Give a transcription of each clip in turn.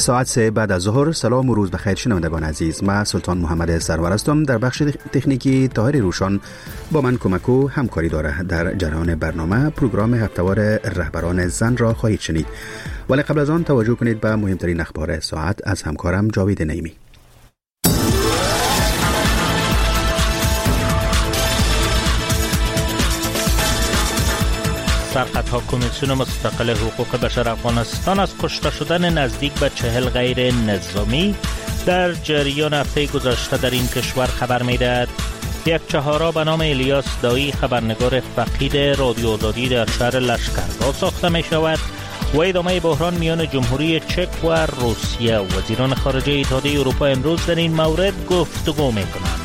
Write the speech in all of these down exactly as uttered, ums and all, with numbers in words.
ساعت سه بعد از ظهر. سلام و روز بخیر شنوندگان عزیز. من سلطان محمد سرور هستم. در بخش تکنیکی طاهر روشان با من کمک و همکاری داره. در جریان برنامه پروگرام هفته‌وار رهبران زن را خواهید شنید، ولی قبل از آن توجه کنید به مهمترین اخبار ساعت از همکارم جاوید نعیمی. سرخطها کمیسیون مستقل حقوق بشر افغانستان از کشته شدن نزدیک به چهل غیر نظامی در جریان هفته گذشته در این کشور خبر می‌دهد. یک چهارا به نام الیاس دایی خبرنگار فقید رادیو آزادی در شهر لشکرگاه ساخته می شود و ادامه بحران میان جمهوری چک و روسیه. وزیران خارجه اتحادیه اروپا امروز در این مورد گفتگو می کنند.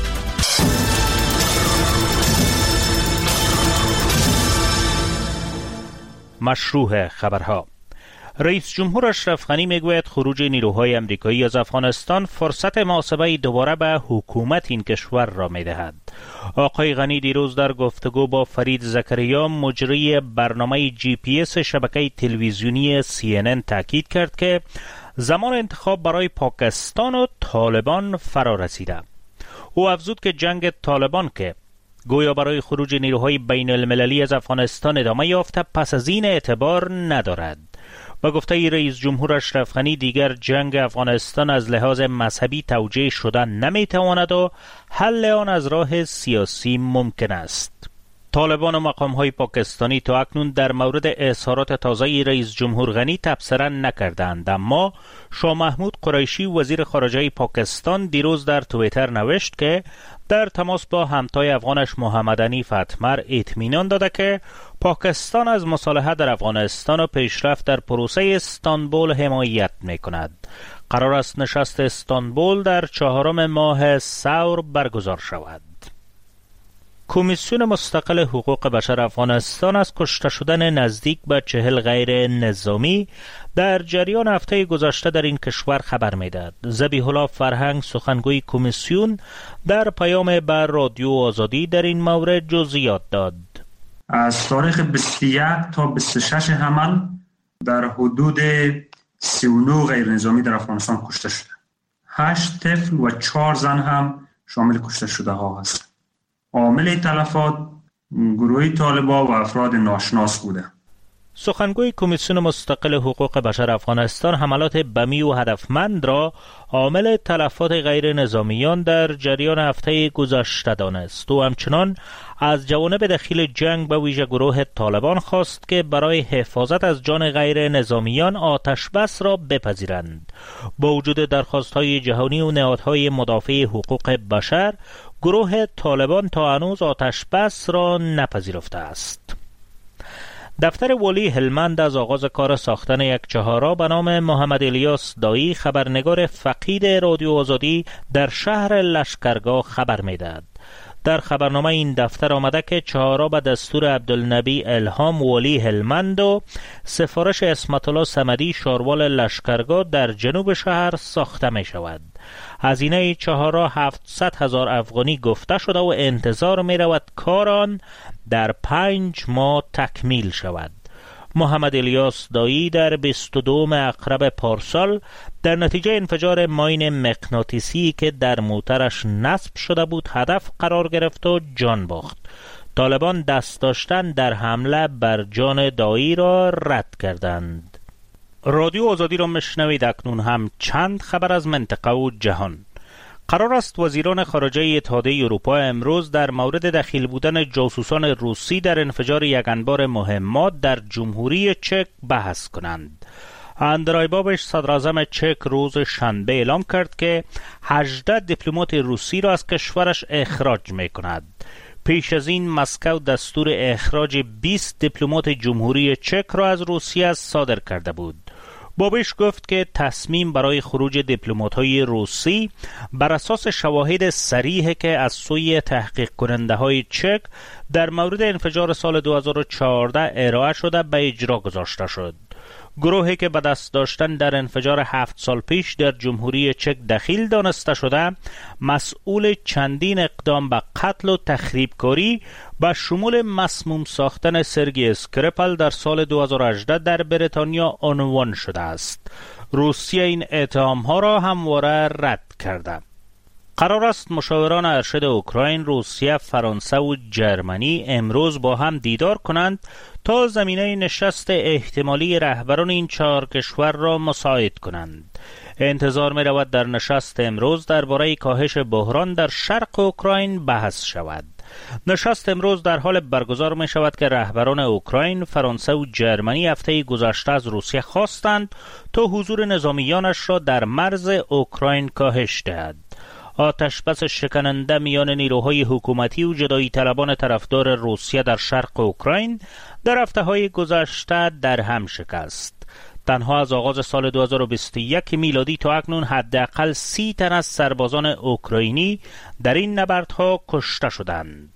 مشروع خبرها. رئیس جمهور اشرف غنی میگوید خروج نیروهای امریکایی از افغانستان فرصت محاسبه دوباره به حکومت این کشور را میدهد. آقای غنی دیروز در گفتگو با فرید زکریا مجری برنامه جی پی اس شبکه تلویزیونی سی ان ان تاکید کرد که زمان انتخاب برای پاکستان و طالبان فرا رسیده. او افزود که جنگ طالبان که گویا برای خروج نیروهای بین المللی از افغانستان ادامه یافته پس از این اعتبار ندارد. با گفته رئیس جمهور اشرف غنی دیگر جنگ افغانستان از لحاظ مذهبی توجیه شده نمیتواند و حل آن از راه سیاسی ممکن است. طالبان و مقام‌های پاکستانی تا اکنون در مورد اظهارات تازه رئیس جمهور غنی تبصره نکردند، اما شاه محمود قریشی وزیر خارجه پاکستان دیروز در توییتر نوشت که در تماس با همتای افغانش محمد حنیف اتمر اطمینان داده که پاکستان از مصالحه در افغانستان و پیشرفت در پروسه استانبول حمایت می‌کند. قرار است نشست استانبول در چهارم ماه ثور برگزار شود. کمیسیون مستقل حقوق بشر افغانستان از کشته شدن نزدیک به چهل غیر نظامی در جریان هفته گذشته در این کشور خبر می‌دهد. ذبیح الله فرهنگ سخنگوی کمیسیون در پیام بر رادیو آزادی در این مورد جزئیات داد. از تاریخ بیست و یک تا بیست و شش حمل در حدود سی و نه غیر نظامی در افغانستان کشته شده. هشت طفل و چهار زن هم شامل کشته شده ها هست. عامل تلفات گروه طالبان و افراد ناشناس بوده. سخنگوی کمیسیون مستقل حقوق بشر افغانستان حملات بمی و هدفمند را عامل تلفات غیر نظامیان در جریان هفته گذشته دانست و همچنان از جوانب دخیل جنگ به ویژه گروه طالبان خواست که برای حفاظت از جان غیر نظامیان آتش بس را بپذیرند. با وجود درخواست‌های جهانی و نهادهای مدافع حقوق بشر، گروه طالبان تا هنوز آتش بس را نپذیرفته است. دفتر والی هلمند از آغاز کار ساختن یک چهارراه به نام محمد الیاس دایی خبرنگار فقید رادیو آزادی در شهر لشکرگاه خبر می‌دهد. در خبرنامه این دفتر آمده که چهارراه به دستور عبدالنبی الهام والی هلمند و سفارش اسمت الله صمدی شاروال لشکرگاه در جنوب شهر ساخته می شود. هزینه چهارراه هفتصد هزار افغانی گفته شده و انتظار می رود کار آن در پنج ماه تکمیل شود. محمد الیاس دایی در بیست و دوم اقرب پارسال در نتیجه انفجار ماین مغناطیسی که در موترش نصب شده بود هدف قرار گرفت و جان باخت. طالبان دست داشتن در حمله بر جان دایی را رد کردند. رادیو آزادی را مشنوید. اکنون هم چند خبر از منطقه و جهان. قرار است وزیران خارجه اتحادیه اروپا امروز در مورد دخیل بودن جاسوسان روسی در انفجار یک انبار مهمات در جمهوری چک بحث کنند. اندرای بابش صدر اعظم چک روز شنبه اعلام کرد که هجده دیپلمات روسی را از کشورش اخراج می کند. پیش از این مسکو دستور اخراج بیست دیپلمات جمهوری چک را از روسیه صادر کرده بود. بابش گفت که تصمیم برای خروج دیپلمات‌های روسی بر اساس شواهد صریحه که از سوی تحقیق کننده های چک در مورد انفجار سال دو هزار و چهارده ارائه شده به اجرا گذاشته شد. گروهی که به دست داشتن در انفجار هفت سال پیش در جمهوری چک دخیل دانسته شده، مسئول چندین اقدام به قتل و تخریبکاری با شمول مسموم ساختن سرگی اسکریپل در سال دو هزار و هجده در بریتانیا عنوان شده است. روسیه این اتهام‌ها را همواره رد کرده. قرار است مشاوران ارشد اوکراین، روسیه، فرانسه و جرمنی امروز با هم دیدار کنند تا زمینه نشست احتمالی رهبران این چهار کشور را مساعد کنند. انتظار می رود در نشست امروز درباره کاهش بحران در شرق اوکراین بحث شود. نشست امروز در حال برگزار می شود که رهبران اوکراین، فرانسه و جرمنی هفته گذشته از روسیه خواستند تا حضور نظامیانش را در مرز اوکراین کاهش دهد. آتش بس شکننده میان نیروهای حکومتی و جدایی طلبان طرفدار روسیه در شرق اوکراین در هفته‌های گذشته در هم شکست. تنها از آغاز سال دو هزار و بیست و یک میلادی تا اکنون حداقل سی تن از سربازان اوکراینی در این نبردها کشته شدند.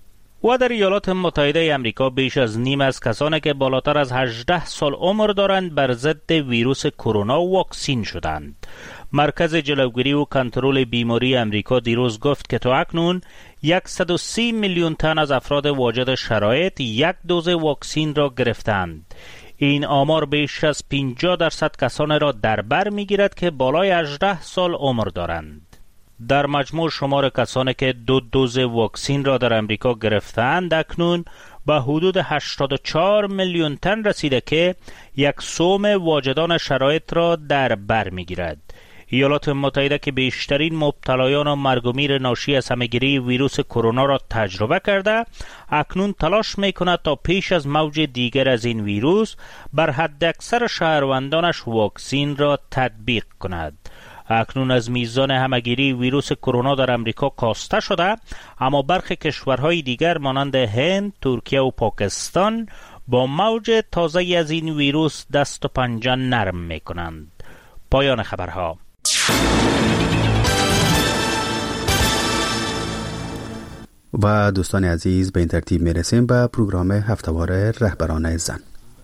و در ایالات متحده آمریکا بیش از نیم از کسانی که بالاتر از هجده سال عمر دارند بر ضد ویروس کرونا واکسین شدند. مرکز جلوگیری و کنترل بیماری آمریکا دیروز گفت که تا اکنون صد و سی میلیون تن از افراد واجد شرایط یک دوز واکسین را گرفتند. این آمار بیش از پنجاه درصد کسانی را در بر میگیرد که بالای هجده سال عمر دارند. در مجموع شمار کسانی که دو دوز واکسین را در آمریکا گرفتند اکنون به حدود هشتاد و چهار میلیون تن رسیده که یک سوم واجدان شرایط را در بر میگیرد. ایالات متحده که بیشترین مبتلایان و مرگ و میر ناشی از همه‌گیری ویروس کرونا را تجربه کرده، اکنون تلاش میکند تا پیش از موج دیگر از این ویروس بر حداکثر شهروندانش واکسین را تطبیق کند. اکنون از میزان همه‌گیری ویروس کرونا در امریکا کاسته شده، اما برخی کشورهای دیگر مانند هند، ترکیه و پاکستان با موج تازه از این ویروس دست و پنجه نرم میکنند. پایان خبرها. و دوستان عزیز، به این ترتیب میرسیم به پروگرام هفتهوار رهبران زن.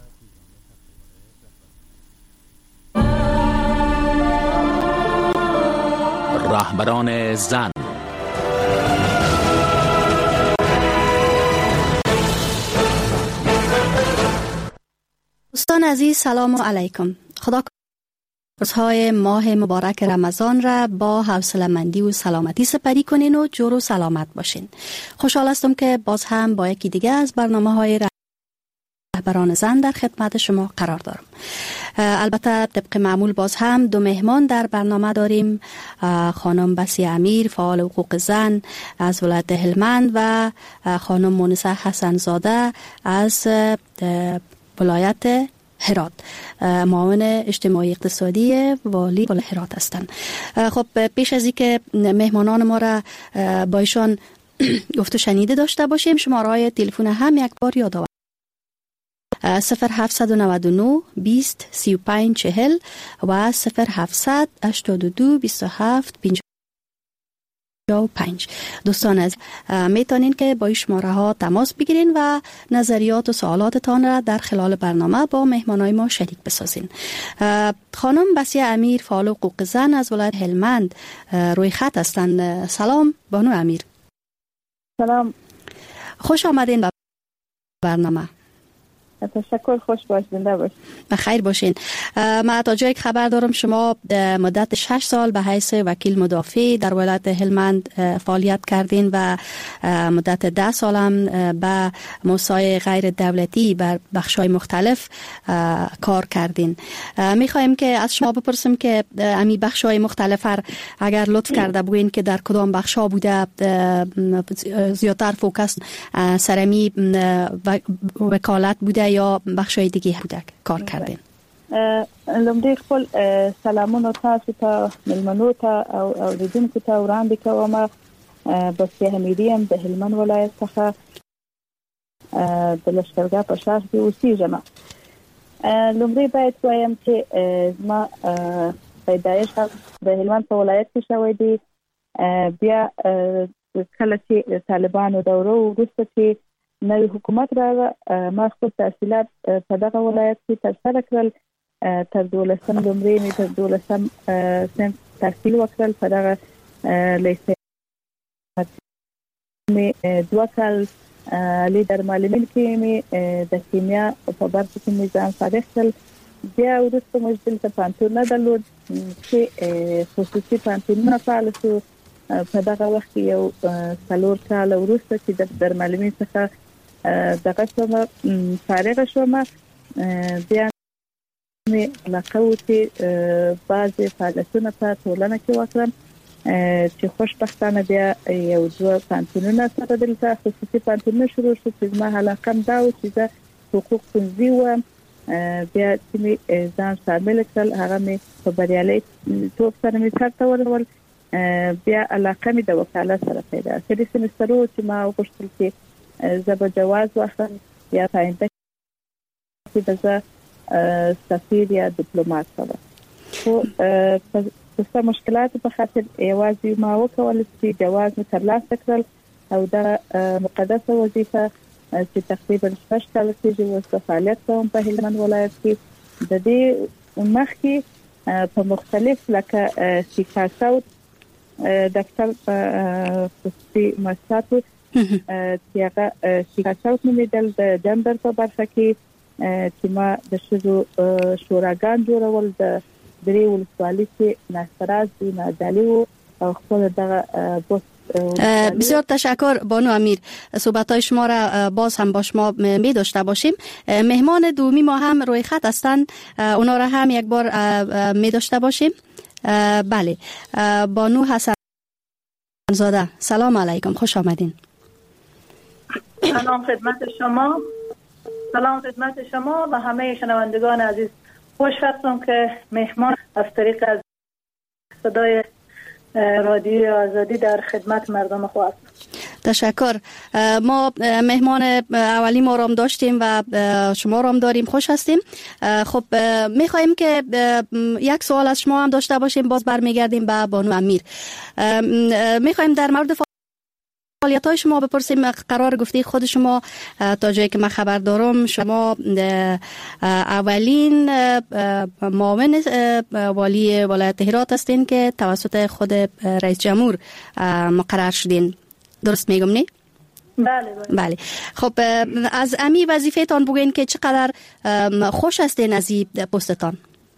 رهبران زن. دوستان عزیز، سلام علیکم. خدا روزهای ماه مبارک رمضان را با حوصله‌مندی و سلامتی سپری کنین و جور و سلامت باشین. خوشحال هستم که باز هم با یکی دیگه از برنامه‌های رهبران زن در خدمت شما قرار دارم. البته طبق معمول باز هم دو مهمان در برنامه داریم، خانم بسیه امیر فعال حقوق زن از ولایت هلمند و خانم مونسه حسن زاده از ولایت هرات، معاون اجتماعی اقتصادی والی ولایت هرات هستند. خب پیش از اینکه مهمانان ما را با ایشان گفت و شنیده داشته باشیم، شماره‌های تلفن هم یک بار یاد آورم: صفر هفتصد و نود و نه بیست سی و پنج چهل و صفر هفتصد هشتاد و دو بیست و هفت پنجاه و پنج. دوستان از میتونین که با این شماره ها تماس بگیرین و نظریات و سوالاتتان را در خلال برنامه با مهمانای ما شریک بسازین. خانم بسیه امیر فعال حقوق زن از ولایت هلمند روی خط هستند. سلام بانو امیر. سلام، خوش آمدین به برنامه. تشکر، خوش باش، زنده باش. بخیر باشین. من تا جایی که خبر دارم شما مدت شش سال به حیث وکیل مدافع در ولایت هلمند فعالیت کردین و مدت ده سال هم به موسسه‌های غیر دولتی بر بخش‌های مختلف کار کردین. می‌خوایم که از شما بپرسیم که امی بخش‌های مختلف اگر لطف کرده بگوین که در کدام بخش‌ها بوده زیادتر فوکس سرمی وکالت بوده یا بخشای دیگه بوده کار کردین؟ لومړی خپل سلامونه تاسو ته ملمنو ته او اوریدونکو ته وړاندې کوم. بسیه امیریم د هلمند ولایت څخه د لښکرګاه په ښار کې اوسېږم. لومړی باید وایم چې زما پیدایش د هلمند په ولایت کې شوی دی. بیا کله چې طالبانو دوره وروسته چې نوی حکومت راغی، ما خپل تحصیلات په دغه ولایت کې ترسره کړل. تر دولسم لومړی مې تر دولسم صنف تحصیل وکړل په دغه لیسې مې دوه کال لیدر معلمین کې مې د کیمیا په برخه کې نظام فارغ کړل. بیا وروسته موږ دلته پانتون نه درلود چې خصوصي پانتونونه فعال شو. په دغه وخت یو څلور کال وروسته چې د در معلمین څخه دغه شوم فارغ شوم، بیا مې علاقه و چې بعضې فعالیتونه په ټولنه کې وکړم چې خوشبختانه بیا یو دوه پانتونونه سره دلته خصوصي پانتونونه شروع شو چې زما علاقه هم دا و چې زه حقوق پوهنځي وم. بیا چې مې ځان شامل کړل هغه مې په بریالي توب سره مې سرته ورول. بیا علاقه مې د وکالت سره پیدا کړه. د سمسترو چې ما وغوښتل چې زه به جواز واخلم یا په آینده کې به زه سفیر یا ډیپلوماټ شوم. خو څه مشکلات په خاطر یوازې ما وکول چې جواز مې ترلاسه کړل او دا مقدسه وظیفه چې تقریبا شپږ کاله کېږي اوس فعالیت کوم په هلمند ولایت کې. د دې مخکې په مختلف لکه سیکا ساوت دفتر خصوصي مؤسساتو چې هغه سیکا ساوت نومېدل د جندر په برخه کې چې ما د شذو شوراګان جوړول د درې ولسوالۍ کې ناستراز دي نادالی او خپل دغه بوس. بسیار تشکر بانو امیر. صحبت‌های شما را باز هم با شما می داشته باشیم. مهمان دومی ما هم روی خط هستند، اونا را هم یک بار می داشته باشیم. بله، بانو حسن زاده، سلام علیکم، خوش آمدین. سلام خدمت شما. سلام خدمت شما و همه شنوندگان عزیز. خوش هستم که مهمان از طریق از صدای رادیوی آزادی در خدمت مردم خو هستم. تشکر. ما مهمان اولی ما رام داشتیم و شما رام داریم، خوش هستیم. خب میخواییم که یک سوال از شما هم داشته باشیم، باز برمیگردیم به بانو امیر. میخواییم در مورد فعالیت‌های شما بپرسیم. قرار گفتی خود شما تا جایی که من خبر دارم شما اولین معاون والی ولایت هرات هستین که توسط خود رئیس جمهور مقرر شدین، درست میگم نه؟ بله بله. بله. خب از امی وظیفه‌تان بگین که چقدر خوش هستین از این پستتان؟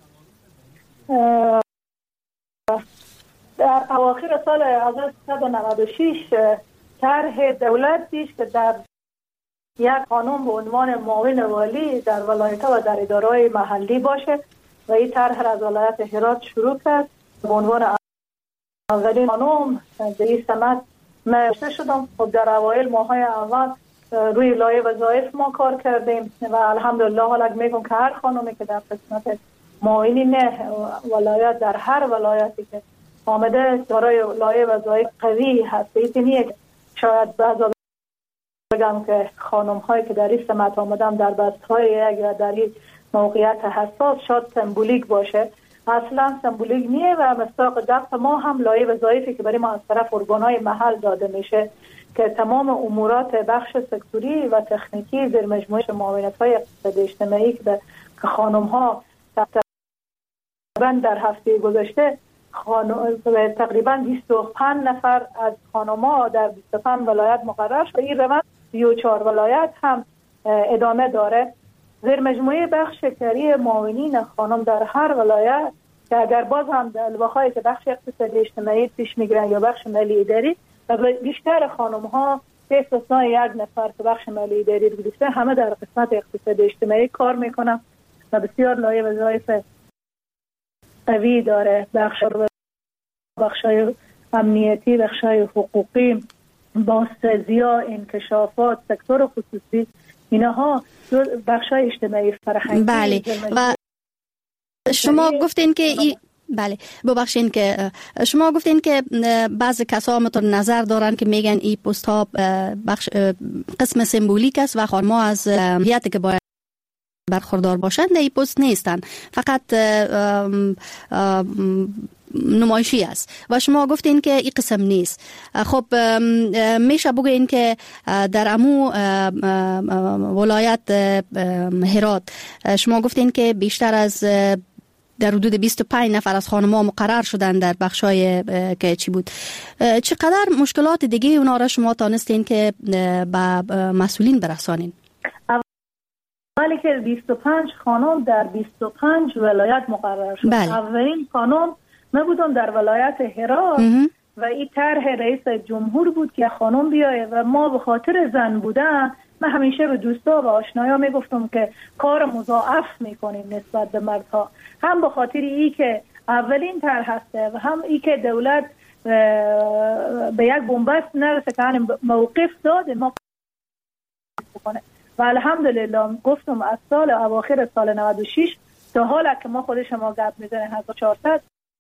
در اواخر سال هزار و سیصد و نود و شش طرح دولت پیش که در یک قانون به عنوان معاون والی در ولایت‌ها و در اداره‌های محلی باشه و این طرح از ولایت هرات شروع کرد. به عنوان اولین قانون در این سمت من شدم. خب در اوایل ماهای اول روی لایحه وظایف ما کار کردیم و الحمدلله حالا میگم که هر خانومی که در قسمت معاونین ولایت در هر ولایتی که آمده دارای لایحه وظایف قوی هست. این شاید بعضا بگم که خانم هایی که در این سمت آمدن در بست های یا در این موقعیت حساس شاید سمبولیک باشه، اصلا سمبولیک نیه و مصداق دفع ما هم لایحه وظایفی که برای ما از طرف ارگان‌های محل داده میشه که تمام امورات بخش سکتوری و تکنیکی در مجموعه معاونت های اقتصادی اجتماعی که خانم ها تقریبا در هفته گذشته تقریبا بیست و پنج نفر از خانم‌ها در بیست و پنج ولایت مقرر شد. این روند سی و چهار ولایت هم ادامه داره. زیر مجموعه بخش کاری معاونین خانم در هر ولایت که اگر باز هم در الواقعی که بخش اقتصادی اجتماعی پیش میگیرن یا بخش مالی اداری، بیشتر خانم‌ها به استثنای یک نفر که بخش مالی اداری رو گرفته همه در قسمت اقتصادی اجتماعی کار میکنن و بسیار لایحه وظایف قوی داره. بخش بخشای امنیتی، بخشای حقوقی، بازسازی‌ها، انکشافات، سکتور خصوصی، اینها بخشای اجتماعی فرهنگی. بله. و شما گفتین که ای... بله ببخشین که شما گفتین که بعضی کسا متون نظر دارن که میگن این پست ها بخش قسم سمبولیک است و خانم ها از هویتی که باید برخوردار باشند این پست نیستن، فقط نمایشی است و شما گفتین که این قسم نیست. خب میشه بگوین که در امو ولایت هرات شما گفتین که بیشتر از در حدود بیست و پنج نفر از خانم‌ها مقرر شدن در بخشای که چی بود. چقدر مشکلات دیگه اونا را شما تانستین که به مسئولین برسانین؟ ولی که بیست و پنج خانم در بیست و پنج ولایت مقرر شد. بله. اولین خانم من بودم در ولایت هرات و این طرح رئیس جمهور بود که خانم بیایه و ما به خاطر زن بودن من همیشه به دوستا و آشنایا میگفتم که کار مضاعف میکنیم نسبت به مردها، هم به خاطر ای که اولین طرح هسته و هم ای که دولت به یک بنبست نرسه که موقف داده ما بکنه و الحمدلله گفتم از سال اواخر سال نود و شش تا حالا که ما خود شما گپ میزنه هزار و چهارصد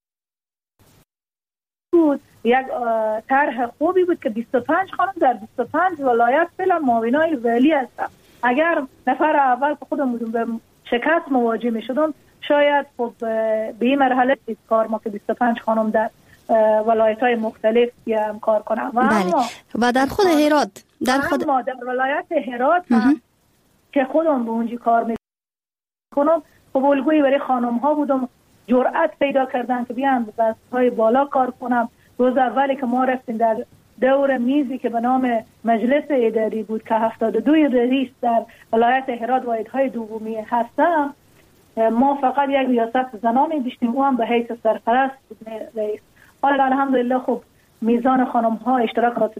بود، یک طرح خوبی بود که بیست و پنج خانم در بیست و پنج ولایت فعلا معاونای ولی هستن. اگر نفر اول که خودمون به شکست مواجه میشدم شاید خب به این مرحله کار ما که بیست و پنج خانم در ولایت‌های مختلف هم کار کنم و بله. اما و در خود هرات در خود ما در ولایت هرات هم که خودم به اونجا کار میکنم خب الگویی برای خانم ها بودم، جرأت پیدا کردن که بیان به بست‌های بالا کار کنم. روز اولی که ما رفتیم در دور میزی که به نام مجلس اداری بود که هفتاد و دو رئیس در ولایت هرات واحدهای دومی هستم، ما فقط یک ریاست زنانی داشتیم، او هم به حیث سرپرست بود رئیس. حالا الحمدلله خب میزان خانم ها اشتراکات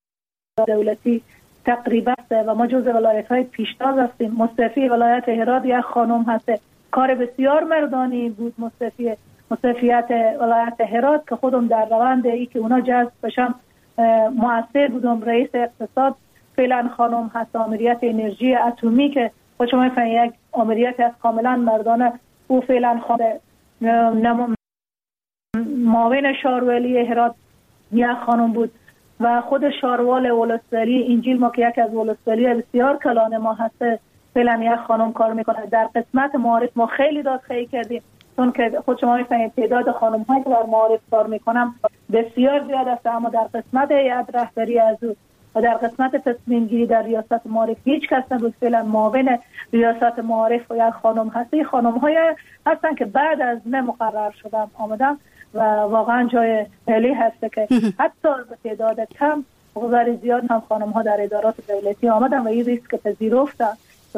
دولتی تقریبا و ما جزء ولایت های پیشتاز هستیم. مستفی ولایت هرات یک خانم هست، کار بسیار مردانی بود مستفی مستفیت ولایت هرات که خودم در روند ای که اونا جذب بشم مؤثر بودم. رئیس اقتصاد فعلا خانم هست، آمریت انرژی اتمی که خود شما میفهمید یک آمریت از کاملا مردانه، او فعلا خانم. معاون شارولی هرات یک خانم بود و خود شاروال ولسوالی انجیل ما که یکی از ولسوالی بسیار کلان ما هست فعلا یک خانم کار میکنه. در قسمت معارف ما خیلی داد خیلی کردیم چون که خود شما میفهمید تعداد خانم هایی که در معارف کار میکنم بسیار زیاد است، اما در قسمت هیئت رهبری از او و در قسمت تصمیم گیری در ریاست معارف هیچ کس نبود. فعلا معاون ریاست معارف و یک خانم هستی. خانم های هستن که بعد از من مقرر شدم آمدم و واقعا جای عالی هست که حتی به تعداد کم بغضر زیاد هم خانم ها در ادارات دولتی آمدن و این ریسک پذیرفتن که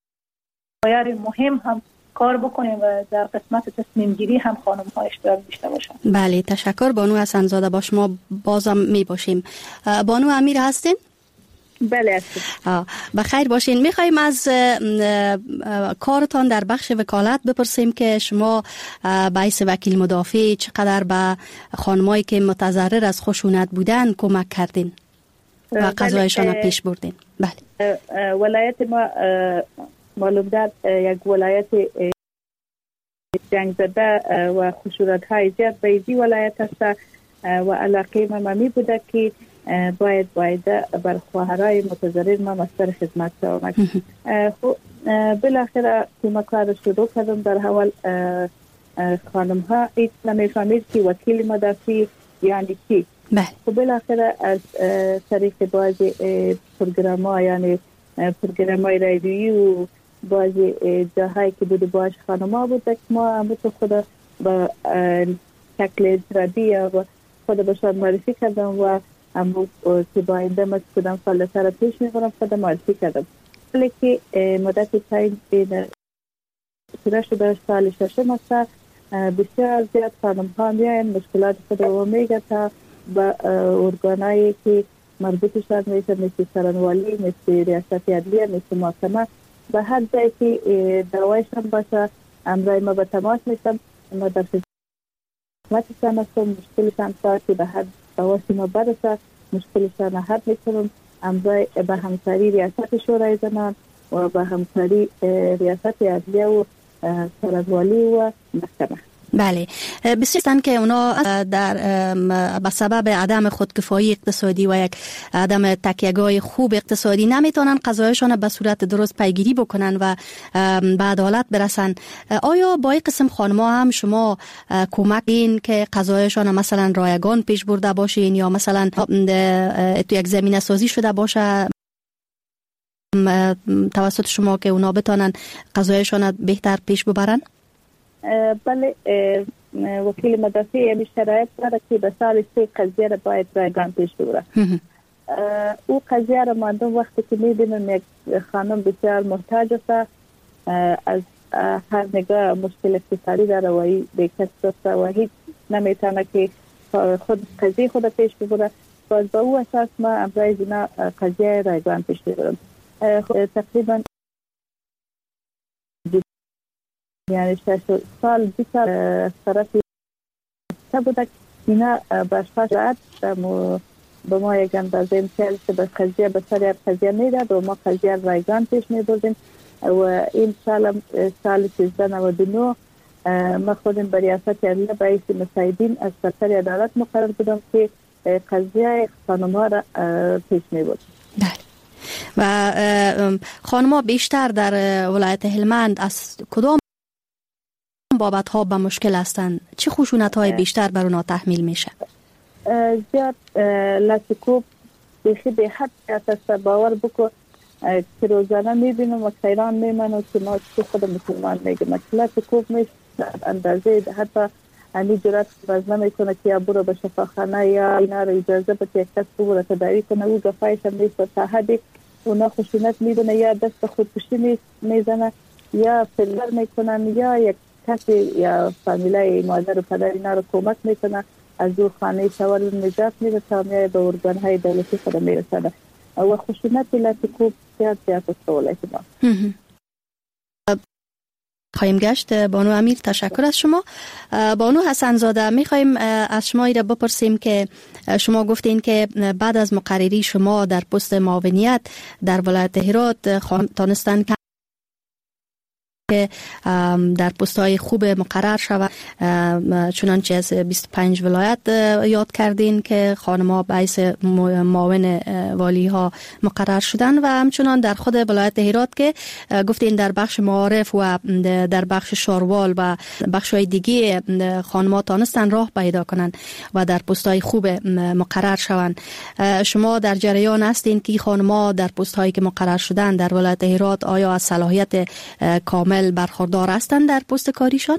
باید مهم هم کار بکنیم و در قسمت تصمیم گیری هم خانم ها اشتراک داشته باشن. بله تشکر بانو حسن زاده، با شما بازم می باشیم. بانو امیر هستین؟ بله هستم. بخیر باشین. میخوایم از کارتان در بخش وکالت بپرسیم که شما به حیث وکیل مدافع چقدر به خانمایی که متضرر از خشونت بودن کمک کردین و قضایشان را پیش بردین؟ بله. ولایت ما معلوم داد یک ولایت جنگ زده و خشونت های زیاد به این ولایت است و علاقه ما می بوده که باید باید بر خواهرای متضرر ما مستر خدمت شوم. خب بالاخره که کار شروع کردم در اول خانم ها ایت نمیفهمید که وکیل مدافع یعنی چی. خب بالاخره از طریق بعضی پروگرام ها یعنی پروگرام های رادیویی و بعضی جاهایی که بوده باش خانم ها بود که ما هم تو خود با شکل اجرادی یا خود باشد معرفی کردم و اما که با این دمت کدام سال سر پیش میبرم خود معرفی کردم. ولی که مدت تاین بین سوره شده سال ششم است بسیار زیاد خانم ها میاین مشکلات خود رو میگه تا با ارگانایی که مربوط شد میشه مثل سرانوالی، مثل ریاست عدلیه، مثل محکمه به هر جایی که دعوایشان باشه امرای ما به تماس میشم. ما در خدمتشان هستم، مشکلشان تا که به هر دعواسی ما برسه مشکلشان حل میکنم. امرای به همکاری ریاست شورای زنان و به همکاری ریاست عدلیه و سرانوالی و محکمه. بله، بسیار که اونا در به سبب عدم خودکفایی اقتصادی و یک عدم تکیه‌گاه خوب اقتصادی نمیتونن قضایشان به صورت درست پیگیری بکنن و به عدالت برسن. آیا با این قسم خانم‌ها هم شما کمک این که قضایشان مثلا رایگان پیش برده باشین یا مثلا تو یک زمینه سازی شده باشه توسط شما که اونا بتونن قضایشان بهتر پیش ببرن؟ بله، وکیل مدافع همی شرایط داره که به سال سه قضیه را باید رایگان پیش ببره. او قضیه را ماندم وقتی که میبینم یک خانم بسیار محتاج است، از هر نگاه مشکل اقتصادی داره و ای بیکس است و هیچ نمیتونه که خود قضیه خود پیش ببره، باز با او اساس ما امروز اینا قضیه رایگان پیش ببرم. تقریبا یعنی شش سال بیشتر از طرف بوده که اینا باشفاش رد به ما یک اندازه امتیاز که به قضیه به سر یک قضیه میداد و ما قضیه رایگان پیش میبردیم و این سال سال سیزده نود و نه ما خودم به ریاست عالی رئیس مساعدین از سرکار عدالت مقرر بودم که قضیه خانم‌ها را پیش میبردیم. و خانم‌ها بیشتر در ولایت هلمند از کدام بابت ها به مشکل هستند؟ چه خشونت های بیشتر بر اونا تحمیل میشه؟ زیاد لطیکوب بیخی به حد اساس باور بکن که روزانه میبینم و سیران میمنم که ما چه خود مسلمان میگم لطیکوب میشه اندازه حتی همی جرات باز نمیکنه که یا برو به شفاخانه یا اینا رو اجازه به که کس برو تداوی کنه و گفایش هم نیست تا حدی اونا خشونت میدونه یا دست خودکشی میزنه یا فلر میکنن یا یک کسی یا فامیلای مادر و پدر اینا رو کمک میکنه از او خانه شوال نجات میده تا میای به ارگانهای دولتی خود میرسنه و خشونت لطیکوب زیاد زیاد است ولایت ما. خواهیم گشت. بانو امیر تشکر از شما. بانو حسن زاده میخوایم از شما ایره بپرسیم که شما گفتین که بعد از مقرری شما در پست معاونیت در ولایت هرات تانستن که در پست‌های خوب مقرر شود، چنانچه از بیست و پنج ولایت یاد کردین که خانم‌ها به حیث معاون والی ها مقرر شدن و همچنان در خود ولایت هرات که گفتین در بخش معارف و در بخش شاروال و بخش‌های دیگه خانم‌ها تانستن راه پیدا کنن و در پست‌های خوب مقرر شوند. شما در جریان هستین که خانم‌ها در پست‌هایی که مقرر شدن در ولایت هرات آیا از صلاحیت کامل برخوردار هستند در پست کاریشان؟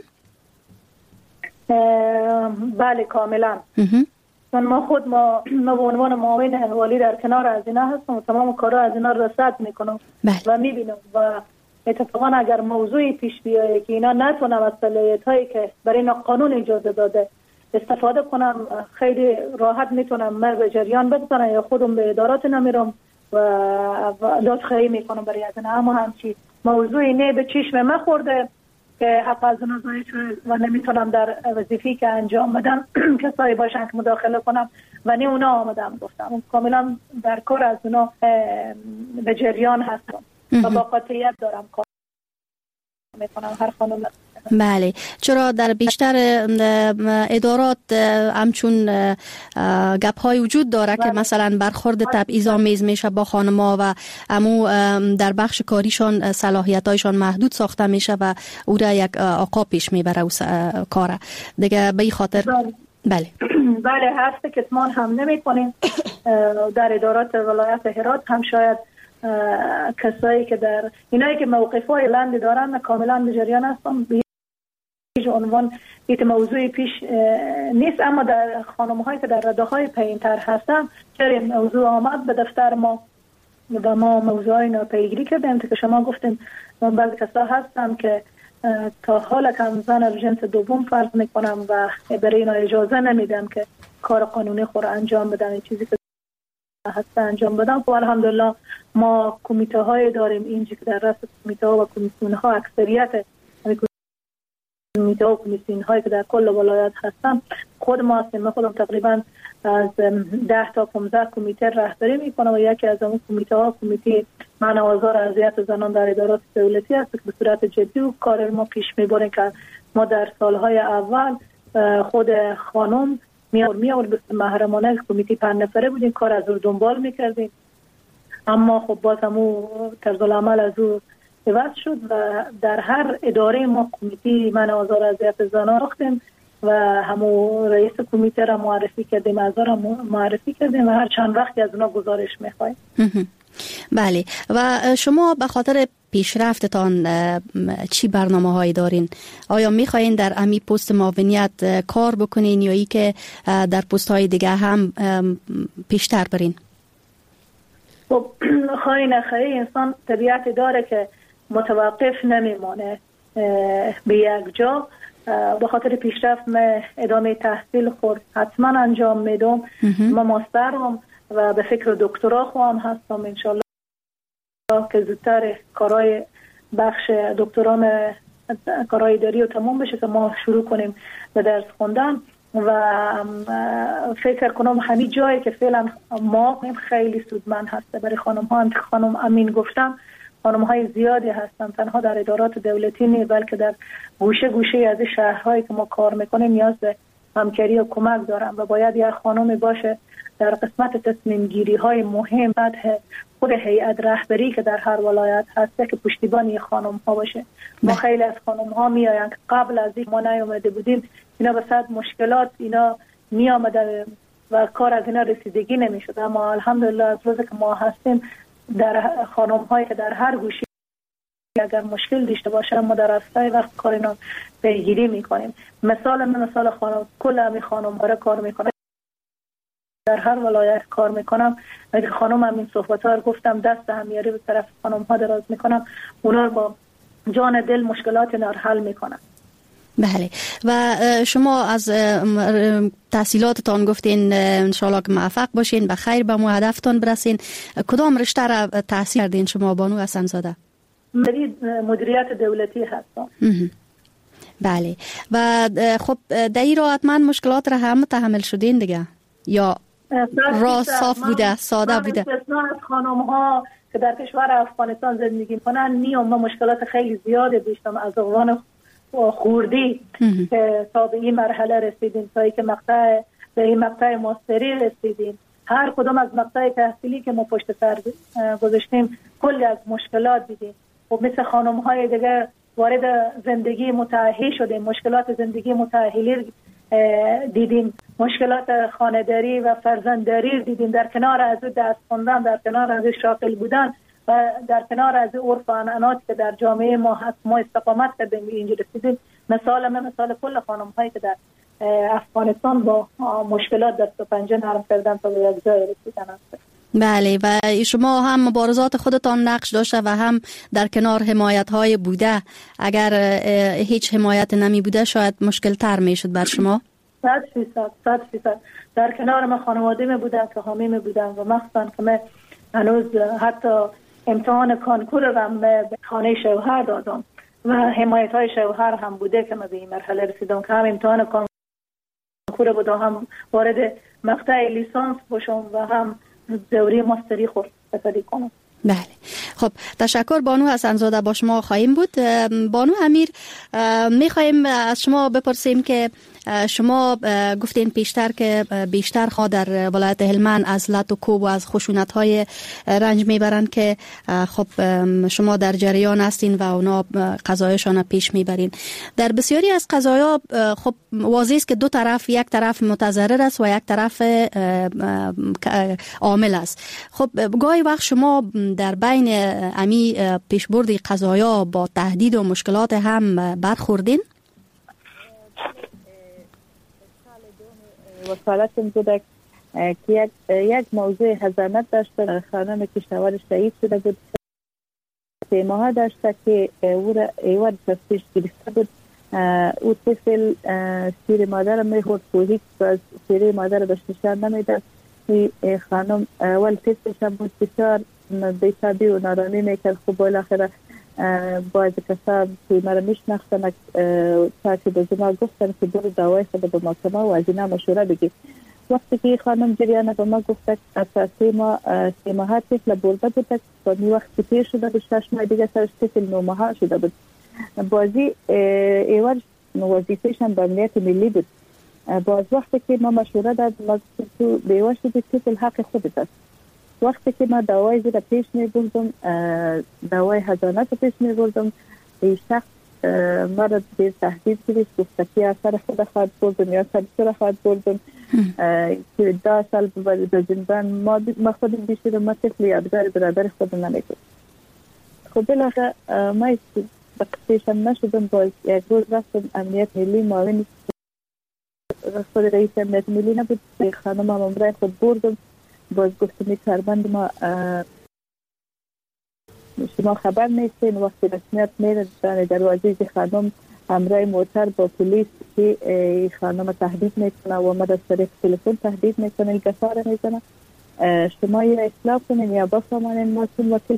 بله کاملا. چون ما خود ما ما به عنوان معاون والی در کنار از اینا هستم و تمام کارا از اینا رصد میکنم و میبینم و اتفاقا اگر موضوعی پیش بیایه که اینا نتونن از صلاحیت هایی که برای اینا قانون اجازه داده استفاده کنم، خیلی راحت میتونم من به جریان برسونم یا خودم به ادارات نمیرم و دادخواهی میکنم برای از اینا. اما همچی موضوعی نه به چشم من خورده که حق از اون ضایع شده و نمیتونم در وظیفه‌ای که انجام بدم کسایی باشن که مداخله کنم و نه اونا آمدم گفتم کاملا در کار از اونا به جریان هستم و با قاطعیت دارم کار میکنم هر خانم. بله، چرا در بیشتر ادارات همچون گپ های وجود داره بله. که مثلا برخورد تبعیض‌آمیز میشه با خانم‌ها و امو در بخش کاریشان صلاحیت هایشان محدود ساخته میشه و او را یک آقا پیش میبره کاره دیگه به این خاطر بله بله, بله هست که اتمان هم نمی کنیم در ادارات ولایت هرات هم شاید کسایی که در اینایی که موقف‌های لند دارن کاملا به جریان هستم هیچ عنوان هیچ موضوعی پیش نیست. اما در خانم‌هایی که در رده‌های پایین‌تر هستن چرا موضوع آمد به دفتر ما و ما موضوعی رو پیگیری کردیم که شما گفتیم بعضی کسا هستن که تا حالا که زن جنس دوم فرض میکنم و برای اینا اجازه نمیدم که کار قانونی خود انجام بدن، این چیزی که هست انجام بدن. و الحمدلله ما کمیته های داریم اینجا که در رأس کمیته ها و کمیسیون ها اکثریت کمیته ها و کمیسیون هایی که در کل ولایت هستن خود ما هستیم. من خودم تقریبا از ده تا پانزده کمیته رهبری میکنم و یکی از اون کمیته ها کمیته منع و آزار و اذیت زنان در ادارات دولتی است که به صورت جدی و کار ما پیش میبریم که ما در سالهای اول خود خانم میار میار به محرمانه کمیته پنج نفره بودیم، کار از او دنبال میکردیم، اما خب باز همو طرز العمل از او عوض شد و در هر اداره ما کمیته من آزار اذیت زنان ساختیم و همو رئیس کمیته را معرفی کردیم، اعضا را معرفی کردیم و هر چند وقتی از اونا گزارش میخوایم. بله. و شما به خاطر پیشرفتتان چی برنامه هایی دارین؟ آیا میخواین در امی پست معاونیت کار بکنین یا ای که در پست های دیگه هم پیشتر برین؟ خب خواهی نخواهی انسان طبیعت داره که متوقف نمیمانه به یک جا. به خاطر پیشرفت من ادامه تحصیل خود حتما انجام میدم. ما ماسترم و به فکر دکترا خواهم هستم انشالله که زودتر کارهای بخش دکترام کارهای اداری رو تمام بشه که ما شروع کنیم به درس خوندن و فکر کنم همین جایی که فعلا ما خیلی سودمند هسته برای خانم ها. هم که خانم امین گفتم خانم های زیادی هستن، تنها در ادارات دولتی نه بلکه در گوشه گوشه از شهرهایی که ما کار میکنیم نیاز به همکاری و کمک دارم و باید یک خانم باشه در قسمت تصمیم گیری های مهم بعد خود هیئت رهبری که در هر ولایت هسته که پشتیبانی خانم ها باشه. ما خیلی از خانم ها می آیند که قبل از این ما نیامده بودیم اینا به صد مشکلات اینا می آمده و کار از اینا رسیدگی نمی شد، اما الحمدلله از روز که ما هستیم در خانم هایی که در هر گوشه اگر مشکل داشته باشه ما در راستای وقت کار اینا پیگیری میکنیم. مثال من مثال خانم کل همی خانم ها را کار میکنم در هر ولایت کار میکنم. اگه خانم همین صحبت ها رو گفتم دست همیاری به طرف خانم ها دراز میکنم، اونا رو با جان دل مشکلات اینا رو حل میکنم. بله. و شما از تحصیلاتتان گفتین انشالله که موفق باشین به خیر به هدفتان برسین. کدام رشته را تحصیل کردین شما بانو حسن زاده؟ مدیریت دولتی هستم. بله. و خب در این راه حتما مشکلات را هم متحمل شدین دیگه یا راه صاف بوده ساده بوده؟ من از خانم ها که در کشور افغانستان زندگی کنن نیام ما مشکلات خیلی زیاده داشتم از عنوان خوردی که تا به این مرحله رسیدیم تا که مقطع به این مقطع ماستری رسیدیم. هر کدام از مقطع تحصیلی که ما پشت سر گذاشتیم کلی از مشکلات دیدیم. و مثل خانم های دیگه وارد زندگی متأهل شدیم، مشکلات زندگی متأهلی دیدیم، مشکلات خانه‌داری و فرزندداری دیدیم، در کنار از دست خوندن، در کنار از شاغل بودن و در کنار از عرف و عنعنات که در جامعه ما هست ما استقامت کردیم به اینجا رسیدیم. مثال من مثال کل خانم هایی که در افغانستان با مشکلات دست و پنجه نرم کردن تا به یک جای رسیدن هست. بله. و شما هم مبارزات خودتان نقش داشته و هم در کنار حمایت های بوده. اگر هیچ حمایت نمی بوده شاید مشکل تر می شد بر شما. صد فیصد صد فیصد در کنار من خانواده می بودن که حامی می بودن و مخصوصا که من هنوز حتی امتحان کانکور رو به خانه شوهر دادم و حمایت های شوهر هم بوده که من به این مرحله رسیدم که هم امتحان کانکور بودم، هم وارد مقطع لیسانس باشم و هم دوره ماستری خود استفاده کنم. بله. خب تشکر بانو حسن زاده. با شما خواهیم بود. بانو امیر میخواهیم از شما بپرسیم که شما گفتین پیشتر که بیشتر خواه در ولایت هلمند از لط و کوب و از خشونت های رنج میبرند که خب شما در جریان هستین و اونا قضایشان پیش میبرین. در بسیاری از قضایا خب واضح است که دو طرف، یک طرف متضرر است و یک طرف عامل است. خب گاهی وقت شما در بین امی پیشبرد قضایا با تهدید و مشکلات هم برخوردین؟ وکالتم بوده که یک یک موضوع حضانت داشته، خانم کشاورز شهید شده بود، سه ماه داشته که او را ایوان تفتیش گرفته بود. او طفل سیر مادر میخورد و هیچ از سیر مادر بشتشان نمیداد. خانم اول طفلش هم بود بسیار بیتابی و نارامی میکرد. خب بالاخره باید کسا که مرا میشناختن تا که به زمان گفتن که برو دعوای خود به محکمه و از اینا مشوره بگیر. وقتی که خانم جریان به ما گفت اساسی ما سه ماه طفل برده بود و می وقتی پیر شده بود شش ماه دیگه سرش طفل نو ماه شده بود. بازی ایوان وظیفه‌شان به امنیت ملی بود. باز وقتی که ما مشوره داد تو بیوه شدید که الحق خودت است. وقتی که ما دعوای زیر پیش می بردم، دعوای حضانت پیش می بردم، این شخص مرا به تهدید کردش، گفت که اثر خود خواهد بردم یا اثر سر خواهد بردم که ده سال به زندان. ما ما خودم بیشتر ما طفل یادگار برادر خودم نمیکنم. خب بالاخره ما به قصهشم نشدم. باز یک روز رفتم امنیت ملی، معاون خود رئیس امنیت ملی نبود، به خانم امرای خود بردم. باز گفتم این کارمند ما شما خبر نیستین، وقتی رسمیت میره دروازه خانم همراه موتر با پلیس که خانم تهدید میکنه و ما از طریق تلفن تهدید میکنه، گفاره میزنه، شما یا اطلاع کنین یا بفهمانین ما چون وکیل.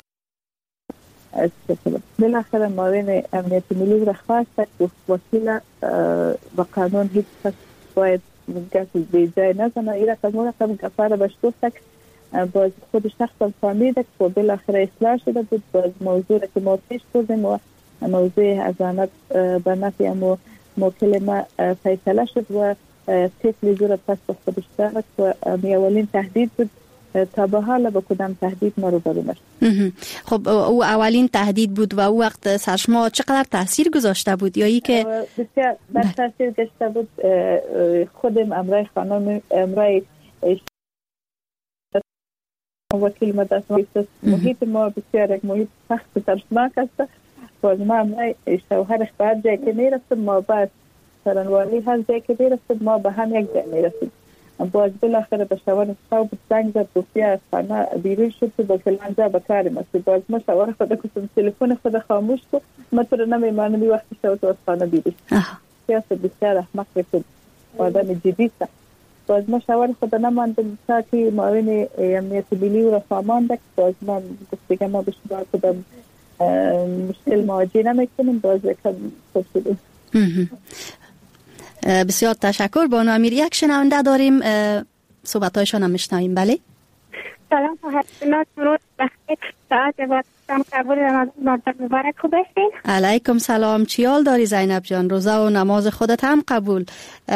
بالاخره معاون امنیت ملی را خواست گفت وکیل و قانون هیچ کس باید کسی به جای نزنه، این رقم و رقم گفاره باش گفت. باز خود شخص فهمیده که بالاخره اصلاح شده بود. باز موضوع را که ما پیش بردیم و موضوع حضانت به نفع امو موکل ما فیصله شد و طفل زور پس به خودش دارد و می اولین تهدید بود. تا به حال با کدام تهدید ما رو برو نشد. خب او اولین تهدید بود و او وقت سر شما چقدر تاثیر گذاشته بود یا ای که بسیار بر تاثیر گذاشته بود. خودم امرای خانم امرای وکیل مدرس محیط ما بسیار یک محیط سخت ترسناک است. باز ما امرای شوهرش به هر جایی که میرسیم ما باز سرانوالی هر جایی که میرسیم ما به هم یک جای میرسیم. باز بالاخره به شوهر صاحب زنگ زد گفت از خانه بیرون شد تو با فلان جا به کار ماست. باز ما شوهر خود گفتم تلفن خود خاموش کن، ما تو رو نمیمانم بی وقتی شو تو از خانه بیرون. سیاست بسیار احمق بود، آدم جدی است. باز ما شوهر خود نماندم تا که معاون امنیت ملی را فهماند. باز ما گفت که ما به شما کدام مشکل مواجه نمیکنیم. باز کم خوب شدیم. بسیار تشکر بانو امیر. یک شنونده داریم، صحبتایشان هم میشنویم. بله سلام خدمت روز بخیر، ساعت وقتم قبول رمضان مبارک. خوب هستین؟ علیکم سلام. چی حال داری زینب جان؟ روزه و نماز خودت هم قبول؟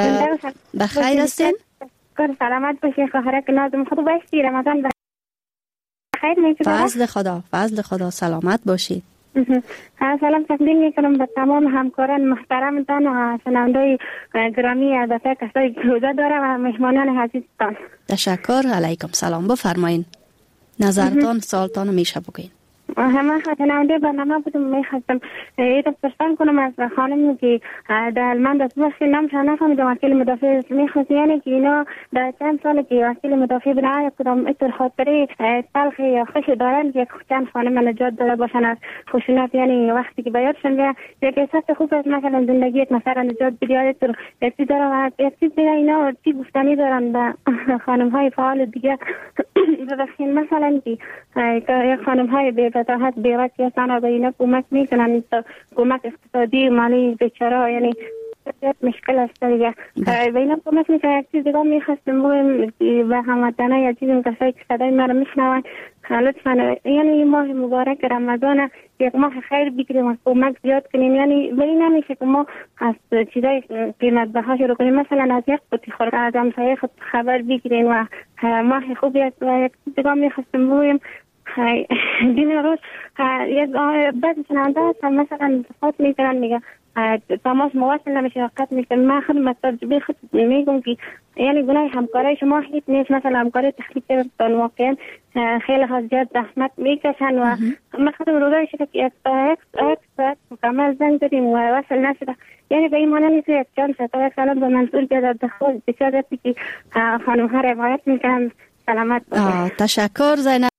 بخیر هستین؟ کار سلامت باشی خواهرک نازم. خوب هستی؟ رمضان بخیر میشه؟ فضل خدا فضل خدا سلامت باشی. سلام تقدیم میکنم به تمام همکاران محترمتان و شنوندگان گرامی، البته کسایی که روزه داره و مهمانان عزیزتان. تشکر. علیکم سلام. بفرمایین نظرتان سوالتان میشه بگین. همه شنونده برنامه بودم، میخواستم یه پرسان کنم از خانم که در من دست بخشی نامشان نفهمیدم وکیل مدافع میخواست، یعنی که اینا در چند سال که وکیل مدافع بنای کدام اتر خاطره تلخ یا خوش دارن که چند خانم نجات داده باشن از خشونت، یعنی وقتی که بیادشن بیا یک احساس خوب از مثلا زندگی یک نفر نجات بدیاد اتر یکی داره و یکی دیگه اینا چی گفتنی دارن به خانم های فعال دیگه. ببخشید مثلا که یک خانم های بی‌بطاقت بی‌وجه هستن و به اینا کمک میکنن، کمک اقتصادی مالی بیچاره، یعنی مشکل است دیگه. به اینا کمک میکنن. یک چیز دیگه میخواستم بگم به هموطنان یا چیزی کسایی که صدای مرا میشنون لطفا یعنی ماه مبارک رمضان یک ماه خیر بگیریم و کمک زیاد کنیم. یعنی به این نمیشه که ما از چیزای قیمت بها شروع کنیم، مثلا از یک قطعه خوراک از همسایه خود خبر بگیریم و ماه خوبی است. و یک چیز دیگه میخواستم بگم دین روز یک بعضی شنونده هستن مثلا خود میکنن میگه تماس مواصل نمیشه وقت میکنن. من خود مترجمه خود میگم که یعنی گناه همکاری شما هیچ نیست، مثلا همکاری تخلیق واقعا خیلی زیاد زحمت میکشن و من خودم روزای شده که یک ساعت مکمل زنگ داریم و وصل نشده، یعنی به این معنی نیست یک چند ساعت یک ساعت به منظور بیاد دخول بسیار دستی که خانم ها روایت میکنن. سلامت باشید. تشکر زینب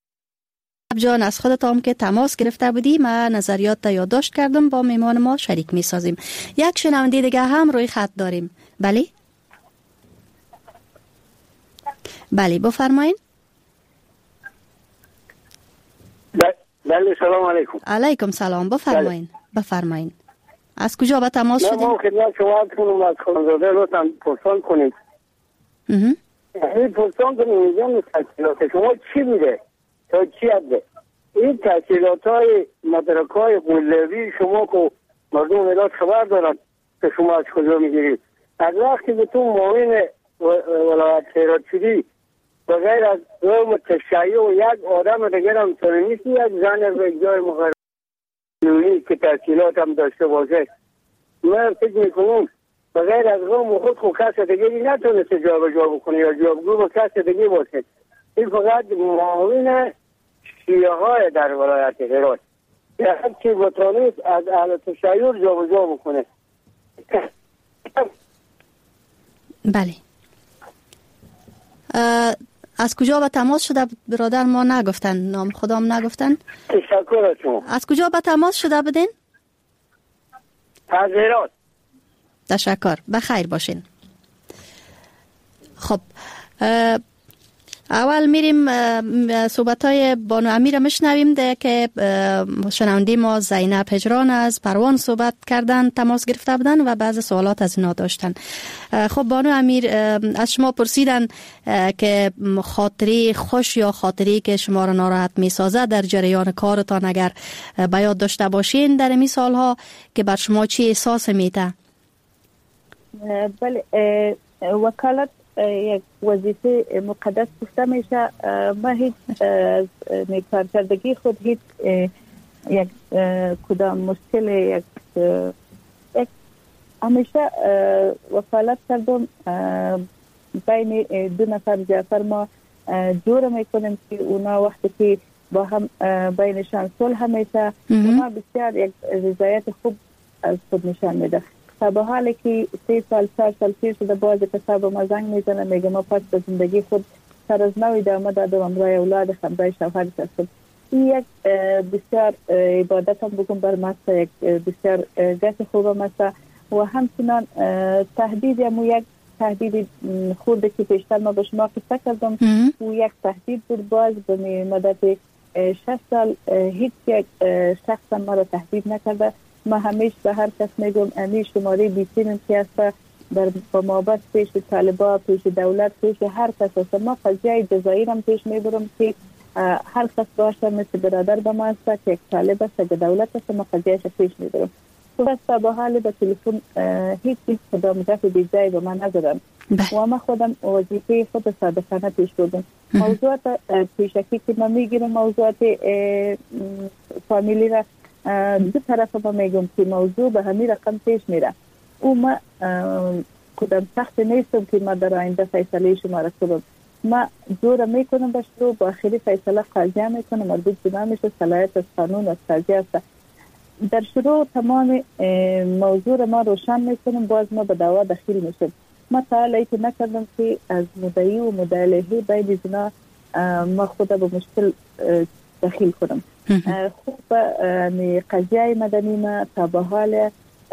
جان از خودت هم که تماس گرفته بودی. من نظریات تا یادداشت کردم، با مهمان ما شریک می سازیم. یک شنونده دیگه هم روی خط داریم. بله بله بفرمایین. بله سلام علیکم. علیکم سلام. بفرمایین بفرمایین. از کجا به تماس شدیم؟ ما خدمت شما کنم از خانزاده لطفا پرسان کنید. این پرسان کنید میگم تحصیلات شما چی میده تا چی عده؟ این تحصیلات های مدرک های قلوی شما که مردم ولاد خبر دارن که شما از کجا میگیرید؟ از وقتی که تو معاون ولایت هرات شدی بغیر از قوم تشیع و یک آدم دیگر هم تو نیستی، یک زن به جای مقرری که تحصیلات هم داشته باشه. من فکر میکنم بغیر از قوم خود خود کس دیگری نتونسته جا به جا بکنه یا جابگو به کس دیگه باشه. این فقط معاون شیعه های در ولایت هرات که هرچی بتانست از اهل تشیع جا به جا بکنه. بله. از کجا به تماس شده برادر؟ ما نگفتن، نام خودم نگفتن. تشکر از شما. از کجا به تماس شده بدین؟ از هرات. تشکر، بخیر باشین. خب اول میریم صحبت‌های بانو امیر مشنویم ده که شنونده ما زینب هجران از پروان صحبت کردن، تماس گرفته بودن و بعض سوالات از اینا داشتن. خب بانو امیر از شما پرسیدن که خاطری خوش یا خاطری که شما را ناراحت میسازه در جریان کارتان اگر به یاد داشته باشین در این سالها که بر شما چی احساس میده؟ بله، وکالت یک وظیفه مقدس گفته میشه. ما هیچ کارکردگی خود هیچ یک کدام مشکل یک یک همیشه وکالت کردم بین دو نفر جعفر ما جور میکنیم که اونا وقتی که با هم بینشان صلح میشه اونا بسیار یک رضایت خوب از خود نشان میده. تا به حالی که سه سال چهار سال پیش شده باز پسر با ما زنگ میزنه میگه ما پس به زندگی خود سر از نو ادامه دادم، امرای اولاد خمرای شوهر هستم. این یک بسیار عبادت هم بگم بر مسته، یک بسیار گشت خوب مسته و همچنان تهدید هم یک تهدید خورده که پیشتر ما به شما قصه کردم و یک تهدید بود. باز به مدت شش سال هیچ یک شخص ما را تهدید نکرده. ما همیشه به هر کس میگم امی شماره بیسیم که هست در مابت پیش طالبا، پیش دولت، پیش هر کس هست. ما قضیه جزایر هم پیش میبرم که هر کس باشه مثل برادر به ما هست که یک طالب هست که دولت هست، ما قضیهش پیش میبرم. بس با حال به تلفن هیچ چیز خدام دفع بیزایی به من ندارم و ما خودم وظیفه خود صادقانه پیش بردم. موضوعات پیشکی که ما میگیرم موضوعات فامیلی را دو طرف ما میگم که موضوع به همین رقم پیش میره. او ما کدام سخت نیستم که ما در آینده فیصله شما را کنم. ما جور میکنم باش رو با آخری فیصله قاضی میکنم، مربوط به نمیشه صلاحیت از قانون از قاضی است. در شروع تمام موضوع ما روشن میکنم، باز ما به دعوا داخل میشم. ما تعالی که نکردم که از مدعی و مدعی بین اینا ما خود به مشکل داخل کنم. خوب قضیه مدنی ما تا به حال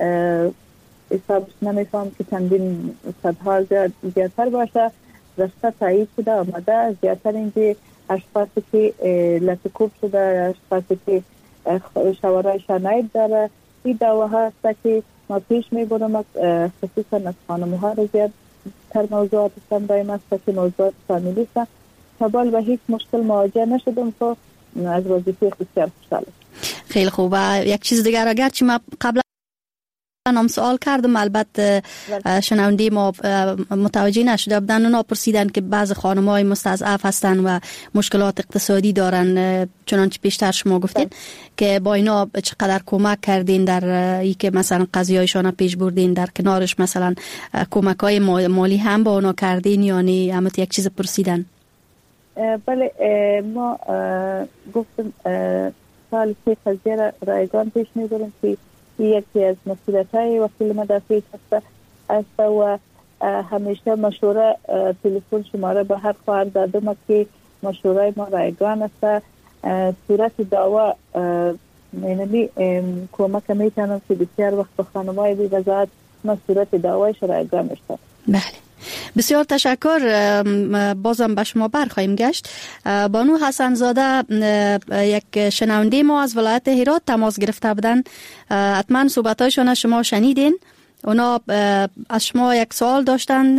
حسابش نمیفهم که چندین صدها زیادتر باشه. رشته تایید شده آمده زیادتر اینجا اشخاصی که لطکوب شده، اشخاصی که شوارای شناید داره. این دعوه هست که ما پیش میبرم، خصوصا از خانمه ها رو زیادتر موضوعات سندایم هست که موضوعات فامیلی هست. تا بال به هیچ مشکل مواجه نشدم که از وظیفه بسیار خوشحال. خیلی خوبه. یک چیز دیگر اگر چی ما قبل هم سوال کردم، البته شنونده ما متوجه نشده بودن، اونا پرسیدن که بعض خانم‌های مستضعف هستن و مشکلات اقتصادی دارن، چنانچه پیشتر شما گفتین که با اینا چقدر کمک کردین در ای که مثلا قضیه‌هایشان پیش بردین، در کنارش مثلا کمک‌های مالی هم با اونا کردین یا نه؟ همت یک چیز پرسیدن. بله، ما گفتم سال که قضیه رایگان پیش می‌بریم که یکی از مسئولیت‌های وکیل مدافع هست است و همیشه مشوره تلفن شماره به هر خواهر دادم که مشوره ما رایگان است. صورت دعوا اینمی کمک میتونم که بسیار وقت به خانم‌های بی وضاحت ما صورت دعوایش رایگان است. بله، بسیار تشکر. بازم به شما برخواهیم گشت. بانو حسن زاده یک شنونده ما از ولایت هرات تماس گرفته بودن، حتما صحبتایشان شما شنیدین. اونا از شما یک سوال داشتن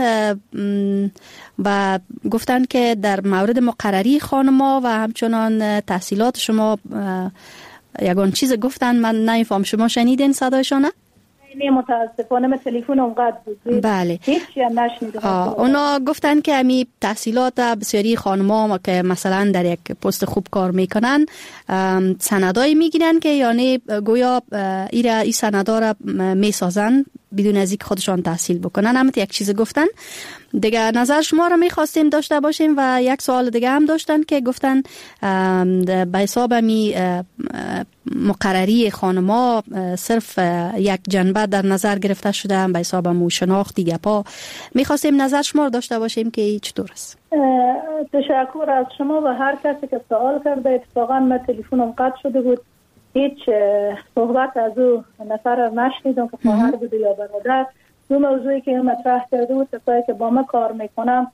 و گفتن که در مورد مقرری خانما و همچنان تحصیلات شما یگان چیز گفتن، من نمیفهم، شما شنیدین صدایشان؟ اینه متاسفانه من تلفنم قطع بود. بله. هیچ هم نشنیدم. اونا گفتن که امی تحصیلات بسیاری خانم‌ها که مثلا در یک پست خوب کار میکنن سندایی میگیرن که یعنی گویا ایرا ای سندا را میسازن بدون از اینکه خودشان تحصیل بکنن. هم یک چیز گفتن دیگه. نظر شما را میخواستیم داشته باشیم و یک سوال دیگه هم داشتن که گفتن به حساب می مقرری خانما صرف یک جنبه در نظر گرفته شده به حساب مو شناختی گپا. میخواستیم نظر شما را داشته باشیم که چطور است. تشکر از شما و هر کسی که سوال کرده. اتفاقا من تلفنم قطع شده بود، هیچ صحبت از او نفر نشنیدم که خواهر بوده یا برادر. دو موضوعی که مطرح کرده بود کسایی که با ما کار میکنم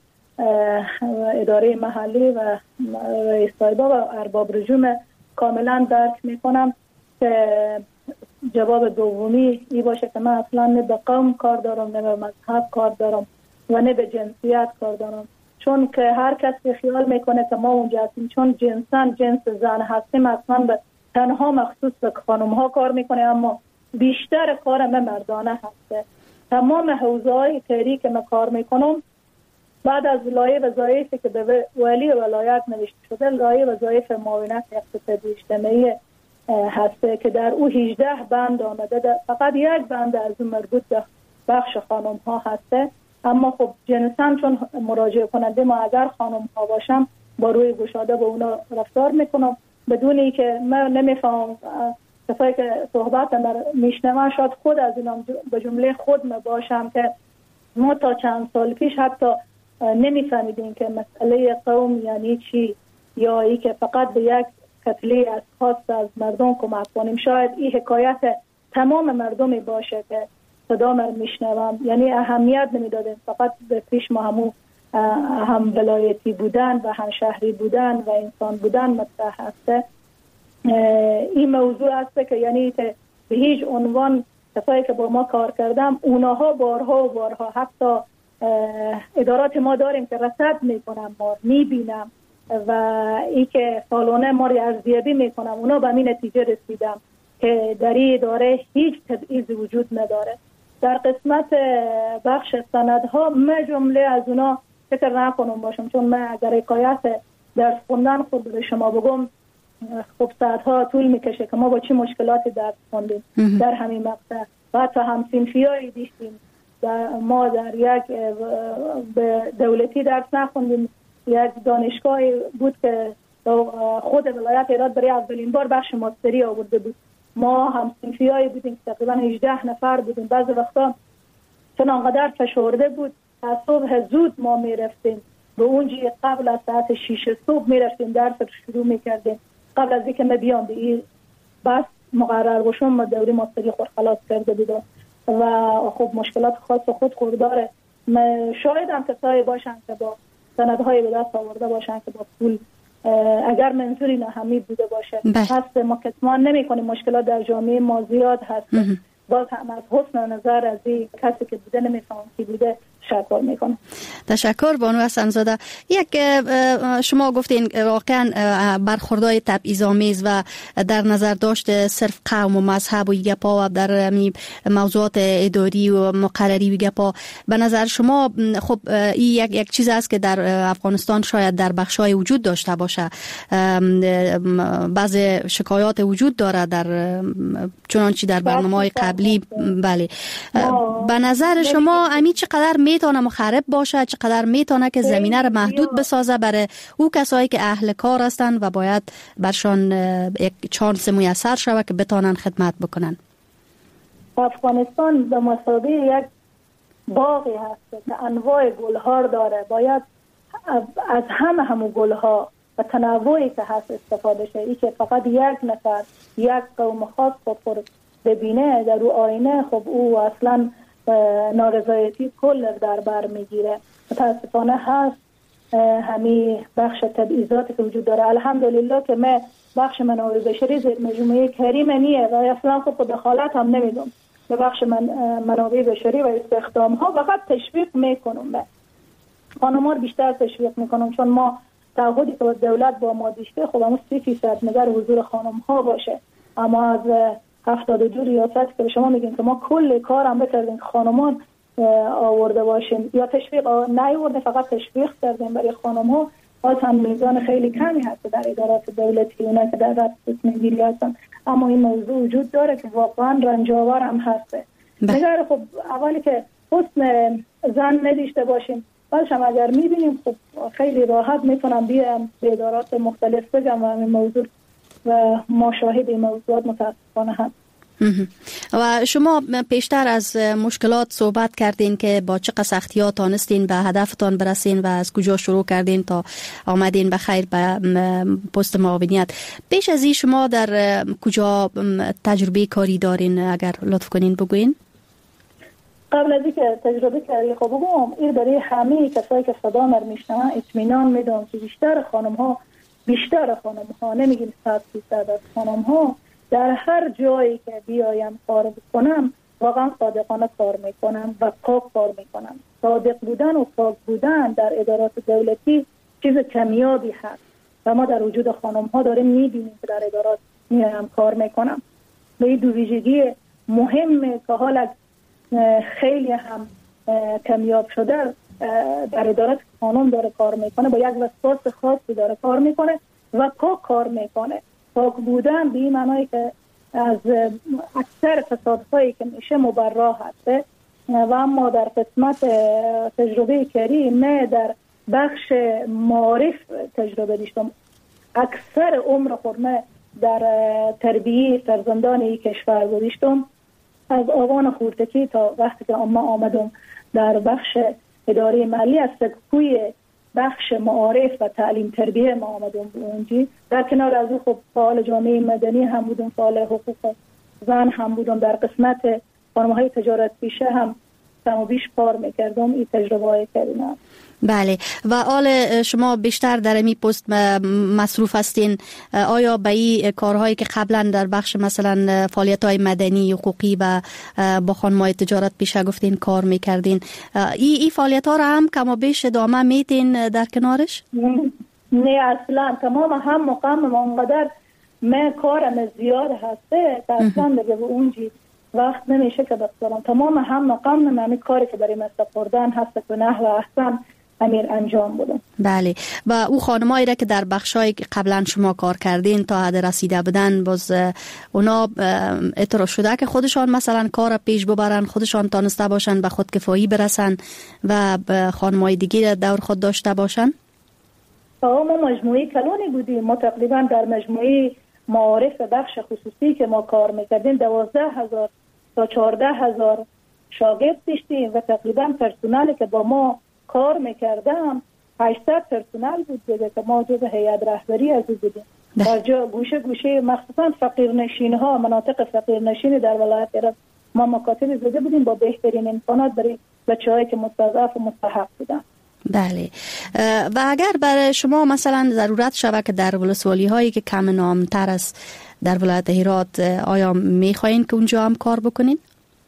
اداره محلی و رئیس طایبه و ارباب رجوم کاملا درک میکنم که جواب دومی ای باشه که من اصلا نه به قوم کار دارم نه به مذهب کار دارم و نه به جنسیت کار دارم، چون که هر کسی خیال میکنه که ما اونجا هستیم چون جنسان جنس زن هستیم اصلا به تنها مخصوص به خانم ها کار میکنه، اما بیشتر کار من مردانه هسته. تمام حوزه های کاری که من کار میکنم بعد از لایه وظایفی که به ولی ولایت نوشته شده لایه وظایف معاونت اقتصادی اجتماعی هسته که در او هجده بند آمده، فقط یک بند از اون مربوط به بخش خانم ها هسته. اما خب جنساً چون مراجعه کننده ما اگر خانم ها باشم با روی گشاده با اونا رفتار میکنم بدونی که من نمیفهم کسایی که صحبت در میشنوم شاید خود از اینا به جمله خود ما باشم که ما تا چند سال پیش حتی نمیفهمیدیم که مسئله قوم یعنی چی یا ای که فقط به یک کتله از خاص از مردم کمک کنیم. شاید این حکایت تمام مردمی باشه که صدا من میشنوم، یعنی اهمیت نمیدادیم فقط به پیش ما همون هم ولایتی بودن و هم شهری بودن و انسان بودن مطرح هسته. این موضوع هسته که یعنی که به هیچ عنوان کسایی که با ما کار کردم اونها بارها و بارها حتی ادارات ما داریم که رصد میکنم ما میبینم و ای که سالانه ما رو ارزیابی میکنم اونا به این نتیجه رسیدم که در این اداره هیچ تبعیض وجود نداره. در قسمت بخش سندها من جمله از اونا فکر نکنم باشم، چون من اگر حکایت درس خوندن خود به شما بگم خب ساعتها طول میکشه که ما با چه مشکلاتی درس خوندیم در همین مقطع و حتی هم صنفیایی دیشتیم. ما در یک دولتی درس نخوندیم، یک دانشگاهی بود که خود ولایت ایراد برای اولین بار بخش ماستری آورده بود. ما هم صنفیایی بودیم که تقریبا هجده نفر بودیم. بعضی وقتا چون آنقدر فشرده بود از صبح زود ما میرفتیم به اونجی قبل از ساعت شیش صبح میرفتیم درس رو شروع میکردیم قبل از اینکه ما بیام به این بس مقرر باشم. ما دوری ماستری خود خلاص کرده بودم و خب مشکلات خاص خود خورداره. شاید هم کسایی باشن که با سندهای به دست آورده باشن که با پول اگر منظوری نهمی بوده باشه هست. ما کتمان نمی کنیم مشکلات در جامعه ما زیاد هست. باز هم از حسن نظر از این کسی که بوده نمیفهم کی بوده تشکر میکنم. تشکر بانو حسن زاده. یک شما گفتین واقعا برخوردهای تبعیض‌آمیز و در نظر داشت صرف قوم و مذهب و گپا و در موضوعات اداری و مقرری و گپا به نظر شما خب این یک یک چیز است که در افغانستان شاید در بخشای وجود داشته باشه. بعض شکایات وجود داره در چنانچه در برنامه‌های قبلی. بله به نظر شما امی چقدر میتونه مخرب باشه، چقدر میتونه که زمینه رو محدود بسازه برای او کسایی که اهل کار هستن و باید برشان یک چانس میسر شود که بتونن خدمت بکنن؟ افغانستان به مثابه یک باغی هست که انواع گلها داره. باید از همه همو گلها و تنوعی که هست استفاده شه. ای که فقط یک نفر یک قوم خاص خود ببینه در او آینه خب او اصلا نارضایتی کل در بر میگیره. متاسفانه هست همین بخش تبعیضاتی که وجود داره. الحمدلله که من بخش منابع بشری زیر مجموعه کریم نیه و اصلا خود دخالت هم نمیدم به بخش من منابع بشری و استخدام ها. فقط تشویق میکنم، من خانم‌ها رو بیشتر تشویق میکنم چون ما تعهدی که دولت با ما داشته خب همون سی فیصد نظر حضور خانم ها باشه، اما از هفتاد و دو ریاست که به شما میگیم که ما کل کارم بکردیم که خانمان آورده باشیم یا تشویق نیورده، فقط تشویق کردیم برای خانم ها. باز هم میزان خیلی کمی هست در ادارات دولتی اونا که در رأس تصمیم‌گیری هستن، اما این موضوع وجود داره که واقعا رنجاور هم هسته. اگر خب اولی که حسن زن نداشته باشیم، بعدش هم اگر میبینیم خب خیلی راحت میتونم بیام به ادارات مختلف بگم و این موضوع و ما شاهد این موضوعات متاسفانه هم. و شما پیشتر از مشکلات صحبت کردین که با چه سختی‌ها تانستین به هدفتان برسین و از کجا شروع کردین تا آمدین به خیر به پست معاونیت. پیش از این شما در کجا تجربه کاری دارین؟ اگر لطف کنین بگوین. قبل از اینکه تجربه کاری خب بگم، این برای همه کسایی که صدا مر میشنون اطمینان میدم که بیشتر خانم ها بیشتر خانم ها نمیگیم صد درصد از خانم ها در هر جایی که بیایم کار بکنم واقعا صادقانه کار میکنم و پاک کار میکنم. صادق بودن و پاک بودن در ادارات دولتی چیز کمیابی هست و ما در وجود خانم ها داریم میبینیم که در ادارات میایم کار میکنم. به این دو ویژگی مهمه که حالا خیلی هم کمیاب شده در ادارات خانم داره کار میکنه، با یک وسواس خاصی داره کار میکنه و پاک کار میکنه. پاک بودن به این معنی که از اکثر فسادهایی که میشه مبرا هسته و اما در قسمت تجربه کاری نه در بخش معارف تجربه داشتم. اکثر عمر خورمه در تربیه فرزندان این کشور گذاشتم، از آوان خورتکی تا وقتی که ما آمدم در بخش اداره مالی از سکوی بخش معارف و تعلیم تربیه ما آمدم اونجی. در کنار از او خب فعال جامعه مدنی هم بودم، فعال حقوق زن هم بودم، در قسمت خانم‌های تجارت پیشه هم کم و بیش کار میکردم. این تجربه های کردم. بله. و آل شما بیشتر در این پست مصروف هستین، آیا به این کارهایی که قبلا در بخش مثلا فعالیت‌های مدنی حقوقی و با خانم‌های تجارت پیشه گفتین کار میکردین، این ای فعالیت‌ها را هم کم و بیش ادامه میدین در کنارش؟ نه اصلا. تمام هم مقام اونقدر من کارم زیاد هسته که اصلا دیگه به اونجی وقت نمیشه که بسپارم. تمام هم مقام من کاری که برای مستقردن هست که نحو احسن امیر انجام بودم. بله. و او خانمایی را که در بخشای قبلا شما کار کردین تا حد رسیده بودن، باز اونا اعتراض شده که خودشان مثلا کار پیش ببرن، خودشان تانسته باشن به خودکفایی برسن و خانمای دیگه دور خود داشته باشن؟ ما مجموعه کلونی بودیم. ما تقریبا در مجموعه معارف بخش خصوصی که ما کار میکردیم دوازده هزار تا چهارده هزار شاگرد داشتیم و تقریبا پرسنلی که با ما کار میکردم هشتصد پرسنل بود دیگه که ما جز هیئت رهبری از بودیم. در جا گوشه گوشه مخصوصا فقیرنشین ها، مناطق فقیرنشین در ولایت ایران ما مکاتب زده بودیم با بهترین امکانات برای بچه‌هایی که مستضعف و مستحق بودن. بله. و اگر برای شما مثلا ضرورت شود که در ولسوالی هایی که کم نامتر است در ولایت هرات، آیا میخواین که اونجا هم کار بکنین؟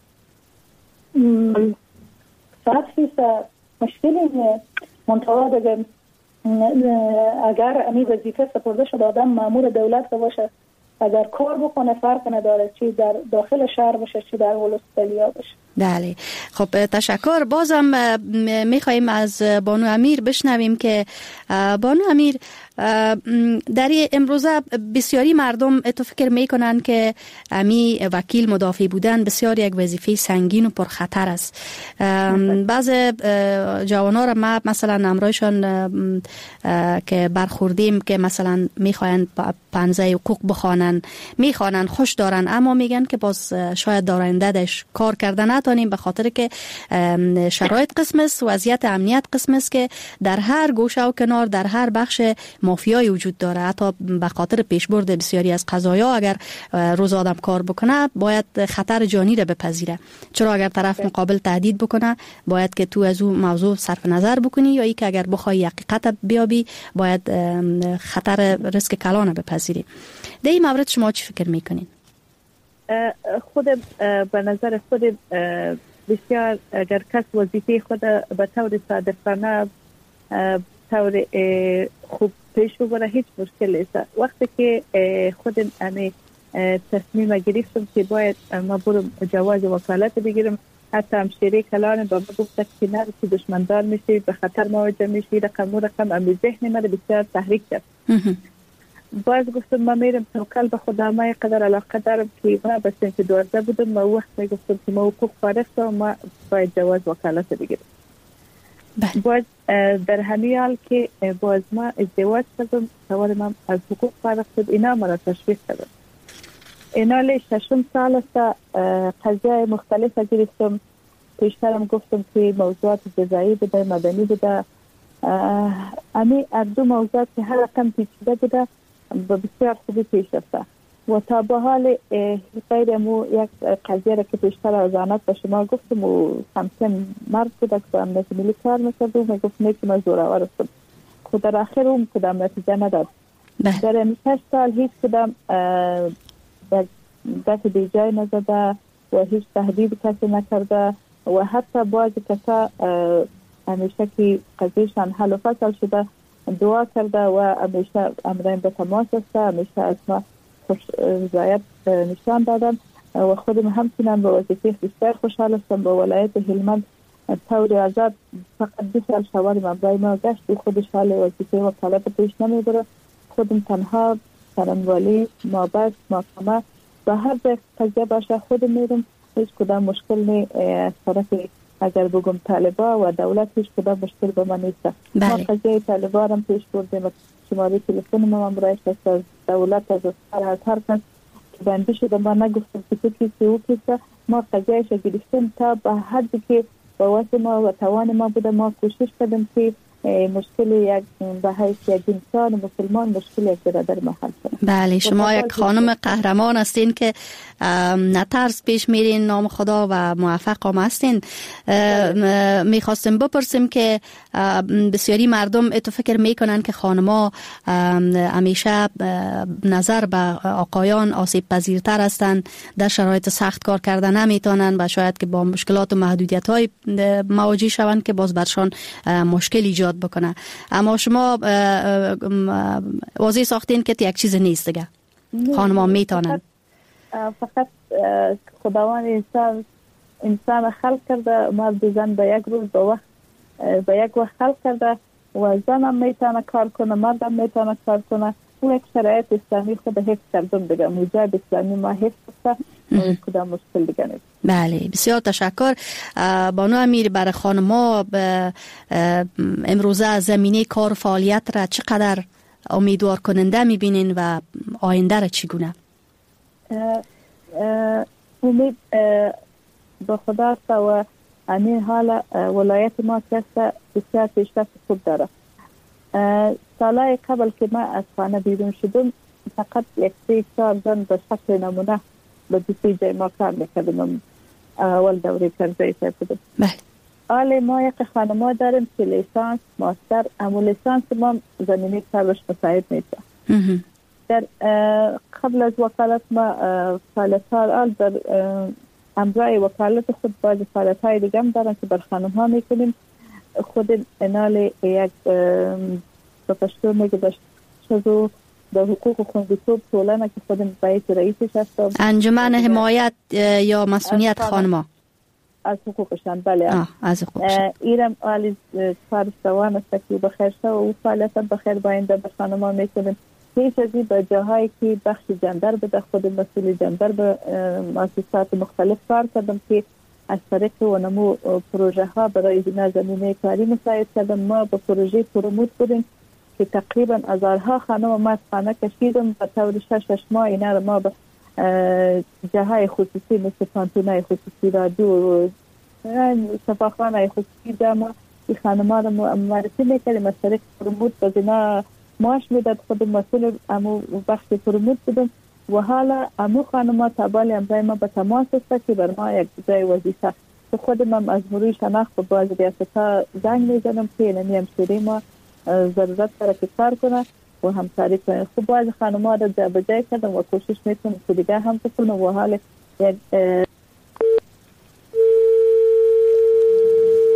صد فیصد مشکلی نه. منطقه دیگه اگر امی وظیفه سپرده شده آدم مامور دولت باشه، اگر کار بکنه فرق نداره چی در داخل شهر باشه چی در ولسوالیا باشه. بله. خب تشکر. بازم میخواییم از بانو امیر بشنویم که بانو امیر در امروزه بسیاری مردم تو فکر میکنن که امی وکیل مدافع بودن بسیار یک وظیفه سنگین و پرخطر است. بعض جوانان را ما مثلا امرایشان که برخوردیم که مثلا میخواین پنزه حقوق بخوانن، میخوانن، خوش دارن، اما میگن که باز شاید در آیندهش کار کردن نتونیم به خاطر که شرایط قسم است، وضعیت امنیت قسم است که در هر گوشه و کنار در هر بخش مافیایی وجود داره. حتی به خاطر پیشبرد بسیاری از قضایا اگر روز آدم کار بکنه باید خطر جانی را بپذیره، چرا اگر طرف مقابل تهدید بکنه باید که تو از اون موضوع صرف نظر بکنی، یا ای که اگر بخوای حقیقت بیابی باید خطر ریسک کلان بپذیری. در این مورد شما چی فکر میکنین؟ خود به نظر خود بسیار اگر کس وظیفه خود به طور صادقانه طور خوب پیش ببره هیچ مشکل نیست. وقتی که خود امی تصمیم گرفتم که باید ما برم جواز وکالت بگیرم. حتی همشیره کلان با ما گفت که نه که دشمندار میشی، به خطر مواجه میشی، رقم و رقم امی ذهن من بسیار تحریک کرد. باز گفتم ما میرم توکل به خدا، ما قدر علاقه دارم که ما بس اینکه دوازده بودم ما وقت می گفتم که ما حقوق فارغ شدم، ما باید جواز وکالت بگیرم. باز در همین حال که باز ما ازدواج کردم، سوار ما از حقوق فارغ شد، اینا مرا تشویق کردن. اینا لی ششم سال است قضیه مختلف گرفتم. پیشترم گفتم که موضوعات جزایی بوده، مدنی بوده. امی دو موضوعات که هر رقم پیچیده بوده با بسیار خوبی پیش رفته و تا به حال غیر مو یک قضیه را که پیشتر از آنات به شما گفتم و همسن مرد بوده که با امنیت ملی کار میکرد و میگفت نیکی ما زورآور هستم. خود در آخر اون کدام نتیجه نداد. در این شش سال هیچ کدام دست بیجای نزده و هیچ تهدید کسی نکرده و حتی باز کسا همیشه که قضیهشان حل و فصل شده دعا کرده و همیشه امرین به تماس است، همیشه از ما خوش رضایت نشان دادن و خودم همچنان به وظیفه بسیار خوشحال هستم. به ولایت هلمند طور آزاد فقط دو سال شوارم امرای ما گشت و خودش حال وظیفه وکالت پیش نمیبره. خودم تنها سرانوالی مابست محکمه و هر جای قضیه باشه خودم میرم، هیچ کدام مشکل نی از طرف اگر بگم طالبا و دولت هیچ کدام مشکل به من نیست. ما قضیه طالبا هم پیش بردیم، شماره تلفن ما امرایش از دولت از هر هر کس که بنده شده ما نگفتم که تو کسی او کسی، ما قضیهش گرفتیم تا به حدی که با واسه ما و توان ما بوده ما کوشش کردیم که مشکل یک به حیث یک انسان مسلمان مشکل یک برادر محل کنه. بله شما یک خانم قهرمان هستین که نترس پیش میرین، نام خدا و موفق هم هستین. میخواستم بپرسیم که بسیاری مردم اتو فکر میکنن که خانما همیشه نظر به آقایان آسیب پذیرتر هستن، در شرایط سخت کار کردن نمیتونن و شاید که با مشکلات و محدودیت های مواجه شوند که باز برشان مشکل ایجاد بکنه. اما شما واضح ساختین که یک چیز نیست دیگه، خانما میتونن. فقط خداوند انسان انسان خلق کرده، مرد زن به یک روز به وقت به یک وقت خلق کرده و زن هم میتونه کار کنه، مرد هم میتونه کار کنه. اون یک شرایط اسلامی خود حفظ کردن دیگه، موجب اسلامی ما حفظ کرده و کدام مشکل دیگه نیست. بله بسیار تشکر. بانو امیر، برای خانما امروزه زمینه کار و فعالیت را چقدر امیدوار کننده میبینین و آینده را چگونه؟ امید به خدا است و همین حال ولایت ما که بسیار پیشرفت خوب داره. سالهای قبل که ما از خانه بیرون شدم فقط یک سه چهار زن به شکل نمونه به دوستی جای ما کار میکردم. اول دوره کرزایی سای بودم. حال ما یک خانما داریم که لیسانس ماستر، اما لیسانس ما زمینه کارش مساعد نیست. در قبل از وکالت ما فعالیت‌ها آل در امرای وکالت خود باز فعالیت‌های دیگه هم دارن که بر خانم‌ها میکنیم. خود انال یک به پشتو میگه داشت شدو در حقوق خوندیتوب طولانه که خودم باید رئیسش هستم. انجمن حمایت یا مسئولیت خانم‌ها از حقوقشان. بله آه از حقوقشان ایرم آلی کارش روان است که بخیر شد و او فعالیت بخیر باینده به خانم‌ها میکنیم. هیچ ازی به جاهایی که بخش جندر بده خود مسئول جندر به مؤسسات مختلف کار کردم که از طریق و نمو پروژه ها برای زمینه کاری مساعد کردم. ما به پروژه پروموت بودیم که تقریبا هزارها خانم ما از خانه کشیدم به طور شش شش ماه. اینا رو ما به جاهای خصوصی مثل پانتونای خصوصی رادیو و صفاخانه خصوصی ده ما این خانم ها رو معرفی میکردیم. از طریق پروموت به زینا ماش میداد. خود مسئول امو بخش پروموت بودم و حالا امو خانم ها تابالی امرای ما به تماس است که بر ما یک جای وظیفه خود من از مروی شناخت و باز ریاست ها زنگ میزنم که اینمی همشیری ما ضرورت داره که کار کنه و همکاری کنه. خب باز خانم ها را جا بجای کردم و کوشش میکنم که دیگه هم بکنم و حال یک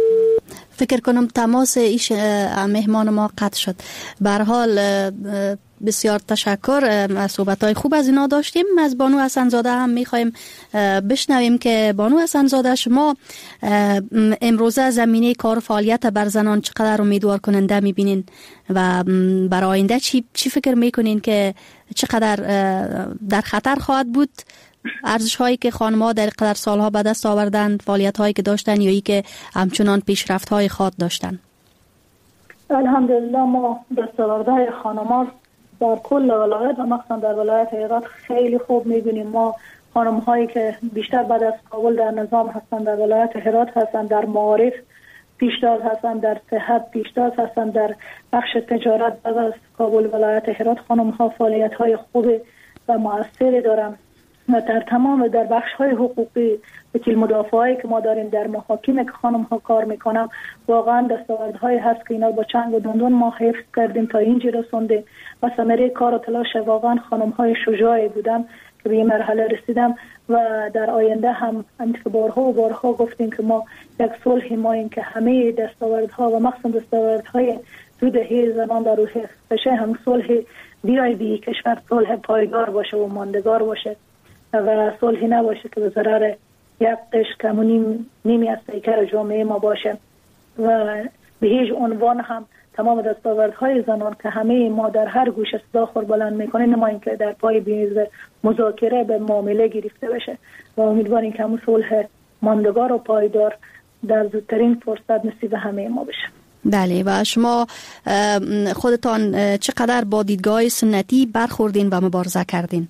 فکر کنم تماس ایش مهمان ما قطع شد. به هر حال بسیار تشکر. صحبت‌های خوب از اینا داشتیم. از بانو حسن زاده هم می‌خوایم بشنویم که بانو حسن زاده شما امروزه زمینه کار و فعالیت بر زنان چقدر امیدوار کننده می‌بینین و برای آینده چی چی فکر می‌کنین که چقدر در خطر خواهد بود ارزش هایی که خانم‌ها در قدر سالها به دست آوردن، فعالیت هایی که داشتن یا ای که همچنان پیشرفت های خاص داشتن؟ الحمدلله ما دستاوردهای خانم‌ها در کل ولایت و مخصوصا در ولایت هرات خیلی خوب می‌بینیم. ما خانم هایی که بیشتر بعد از کابل در نظام هستن، در ولایت هرات هستن، در معارف پیشتاز هستن، در صحت پیشتاز هستن، در بخش تجارت بعد از کابل ولایت هرات خانم ها فعالیت های خوب و مؤثری دارن. و در تمام در بخش های حقوقی وکیل مدافعایی که ما داریم در محاکم که خانم ها کار میکنم، واقعا دستاوردهایی هست که اینا با چنگ و دندون ما حفظ کردیم تا اینجا رسونده و ثمره کار و تلاش واقعا خانم های شجاعی بودن که به این مرحله رسیدم. و در آینده هم که بارها و بارها گفتیم که ما یک صلح ماییم که همه دستاوردها و مخصوصا دستاوردهای دو دهه زنان در روح حفظ بشه، هم صلح بیای بی کشور صلح پایدار باشه و ماندگار باشه و صلحی نباشه که به ضرر یک قشر کم و نیم نیمی از پیکر جامعه ما باشه. و به هیچ عنوان هم تمام دستاوردهای زنان که همه ما در هر گوشه صدا خور بلند میکنه نماییم که در پای میز مذاکره به معامله گرفته بشه و امیدواریم که همون صلح ماندگار و پایدار در زودترین فرصت نصیب همه ما بشه. بله. و شما خودتان چقدر با دیدگاه سنتی برخوردین و مبارزه کردین؟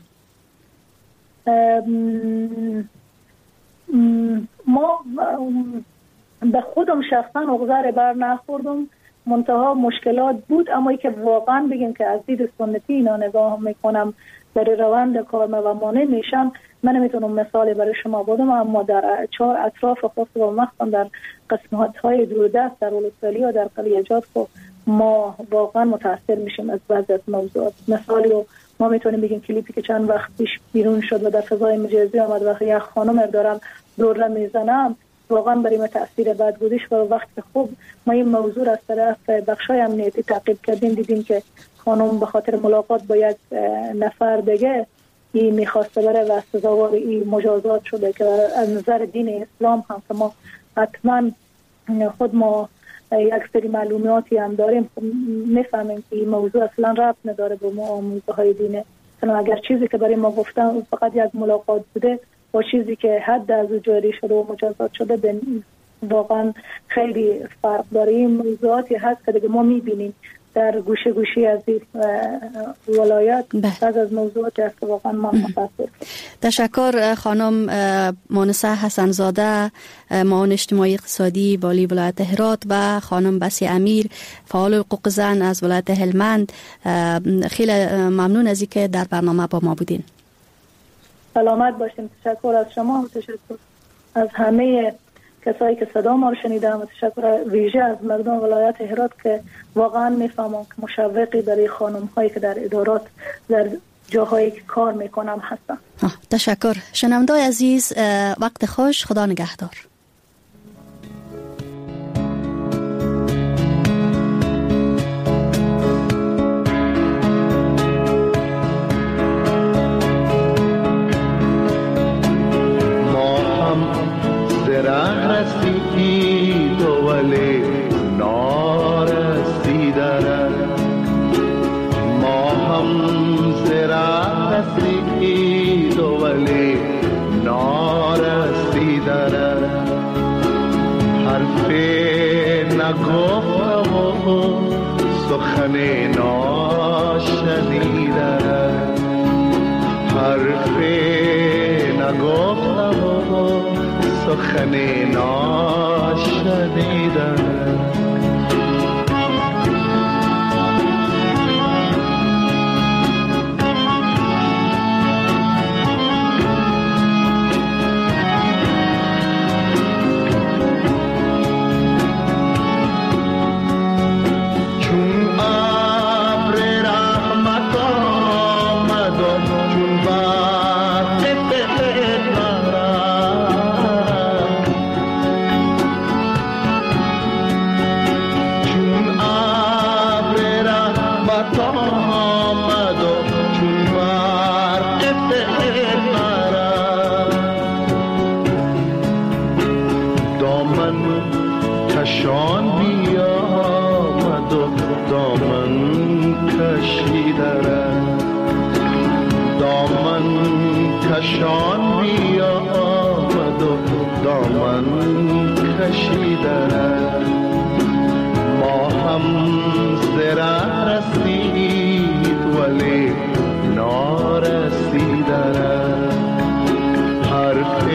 ما به خودم شخصا اغذر بر نخوردم، منتها مشکلات بود، اما ای که واقعا بگیم که از دید سنتی اینا نگاه میکنم برای روند کار و مانع میشم، من نمیتونم مثالی برای شما بدم، اما در چهار اطراف خاص و مخصوصا در قسمت های دوردست در ولسوالی و در قلیجات ما واقعا متاثر میشیم از بعضی از موضوعات. مثالی رو ما میتونیم بگیم کلیپی که چند وقت پیش بیرون شد و در فضای مجازی آمد و یک خانم دارم دوره میزنم، واقعا برای ما تاثیر بد گذاشت و وقتی خوب ما این موضوع از طرف بخشای امنیتی تعقیب کردیم دیدیم که خانم به خاطر ملاقات با یک نفر دیگه این میخواسته بره و سزاوار این مجازات شده که از نظر دین اسلام هم که ما حتما خود ما یک سری معلوماتی هم داریم میفهمیم که این موضوع اصلا ربط نداره به آموزه های دینه. مثلا اگر چیزی که برای ما گفتن فقط یک ملاقات بوده با چیزی که حد از او جاری شده و مجازات شده به واقعا خیلی فرق داره. این موضوعاتی هست که دیگه ما میبینیم در گوشه گوشی از این ولایت بعض از موضوعاتی هست که واقعا ما متاسف. تشکر خانم مونسه حسن زاده، معاون اجتماعی اقتصادی والی ولایت هرات و خانم بسی امیر فعال حقوق زن از ولایت هلمند. خیلی ممنون از اینکه در برنامه با ما بودین. سلامت باشین. تشکر از شما و تشکر از همه کسایی که صدا ما رو شنیدن و تشکر ویژه از مردم ولایت هرات که واقعا میفهمم که مشوقی برای خانم هایی که در ادارات در جاهایی که کار میکنم هستن. تشکر. شنونده‌های عزیز، وقت خوش، خدا نگهدار. سخن ناشنیده حرف نگفتم و سخن ناشنیده. کشان بیا آمد و دامن کشیدن ما هم زره رسید ولی نارسیدن حرف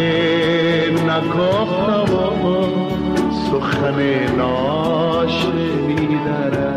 نگفتم و سخن ناشنیدن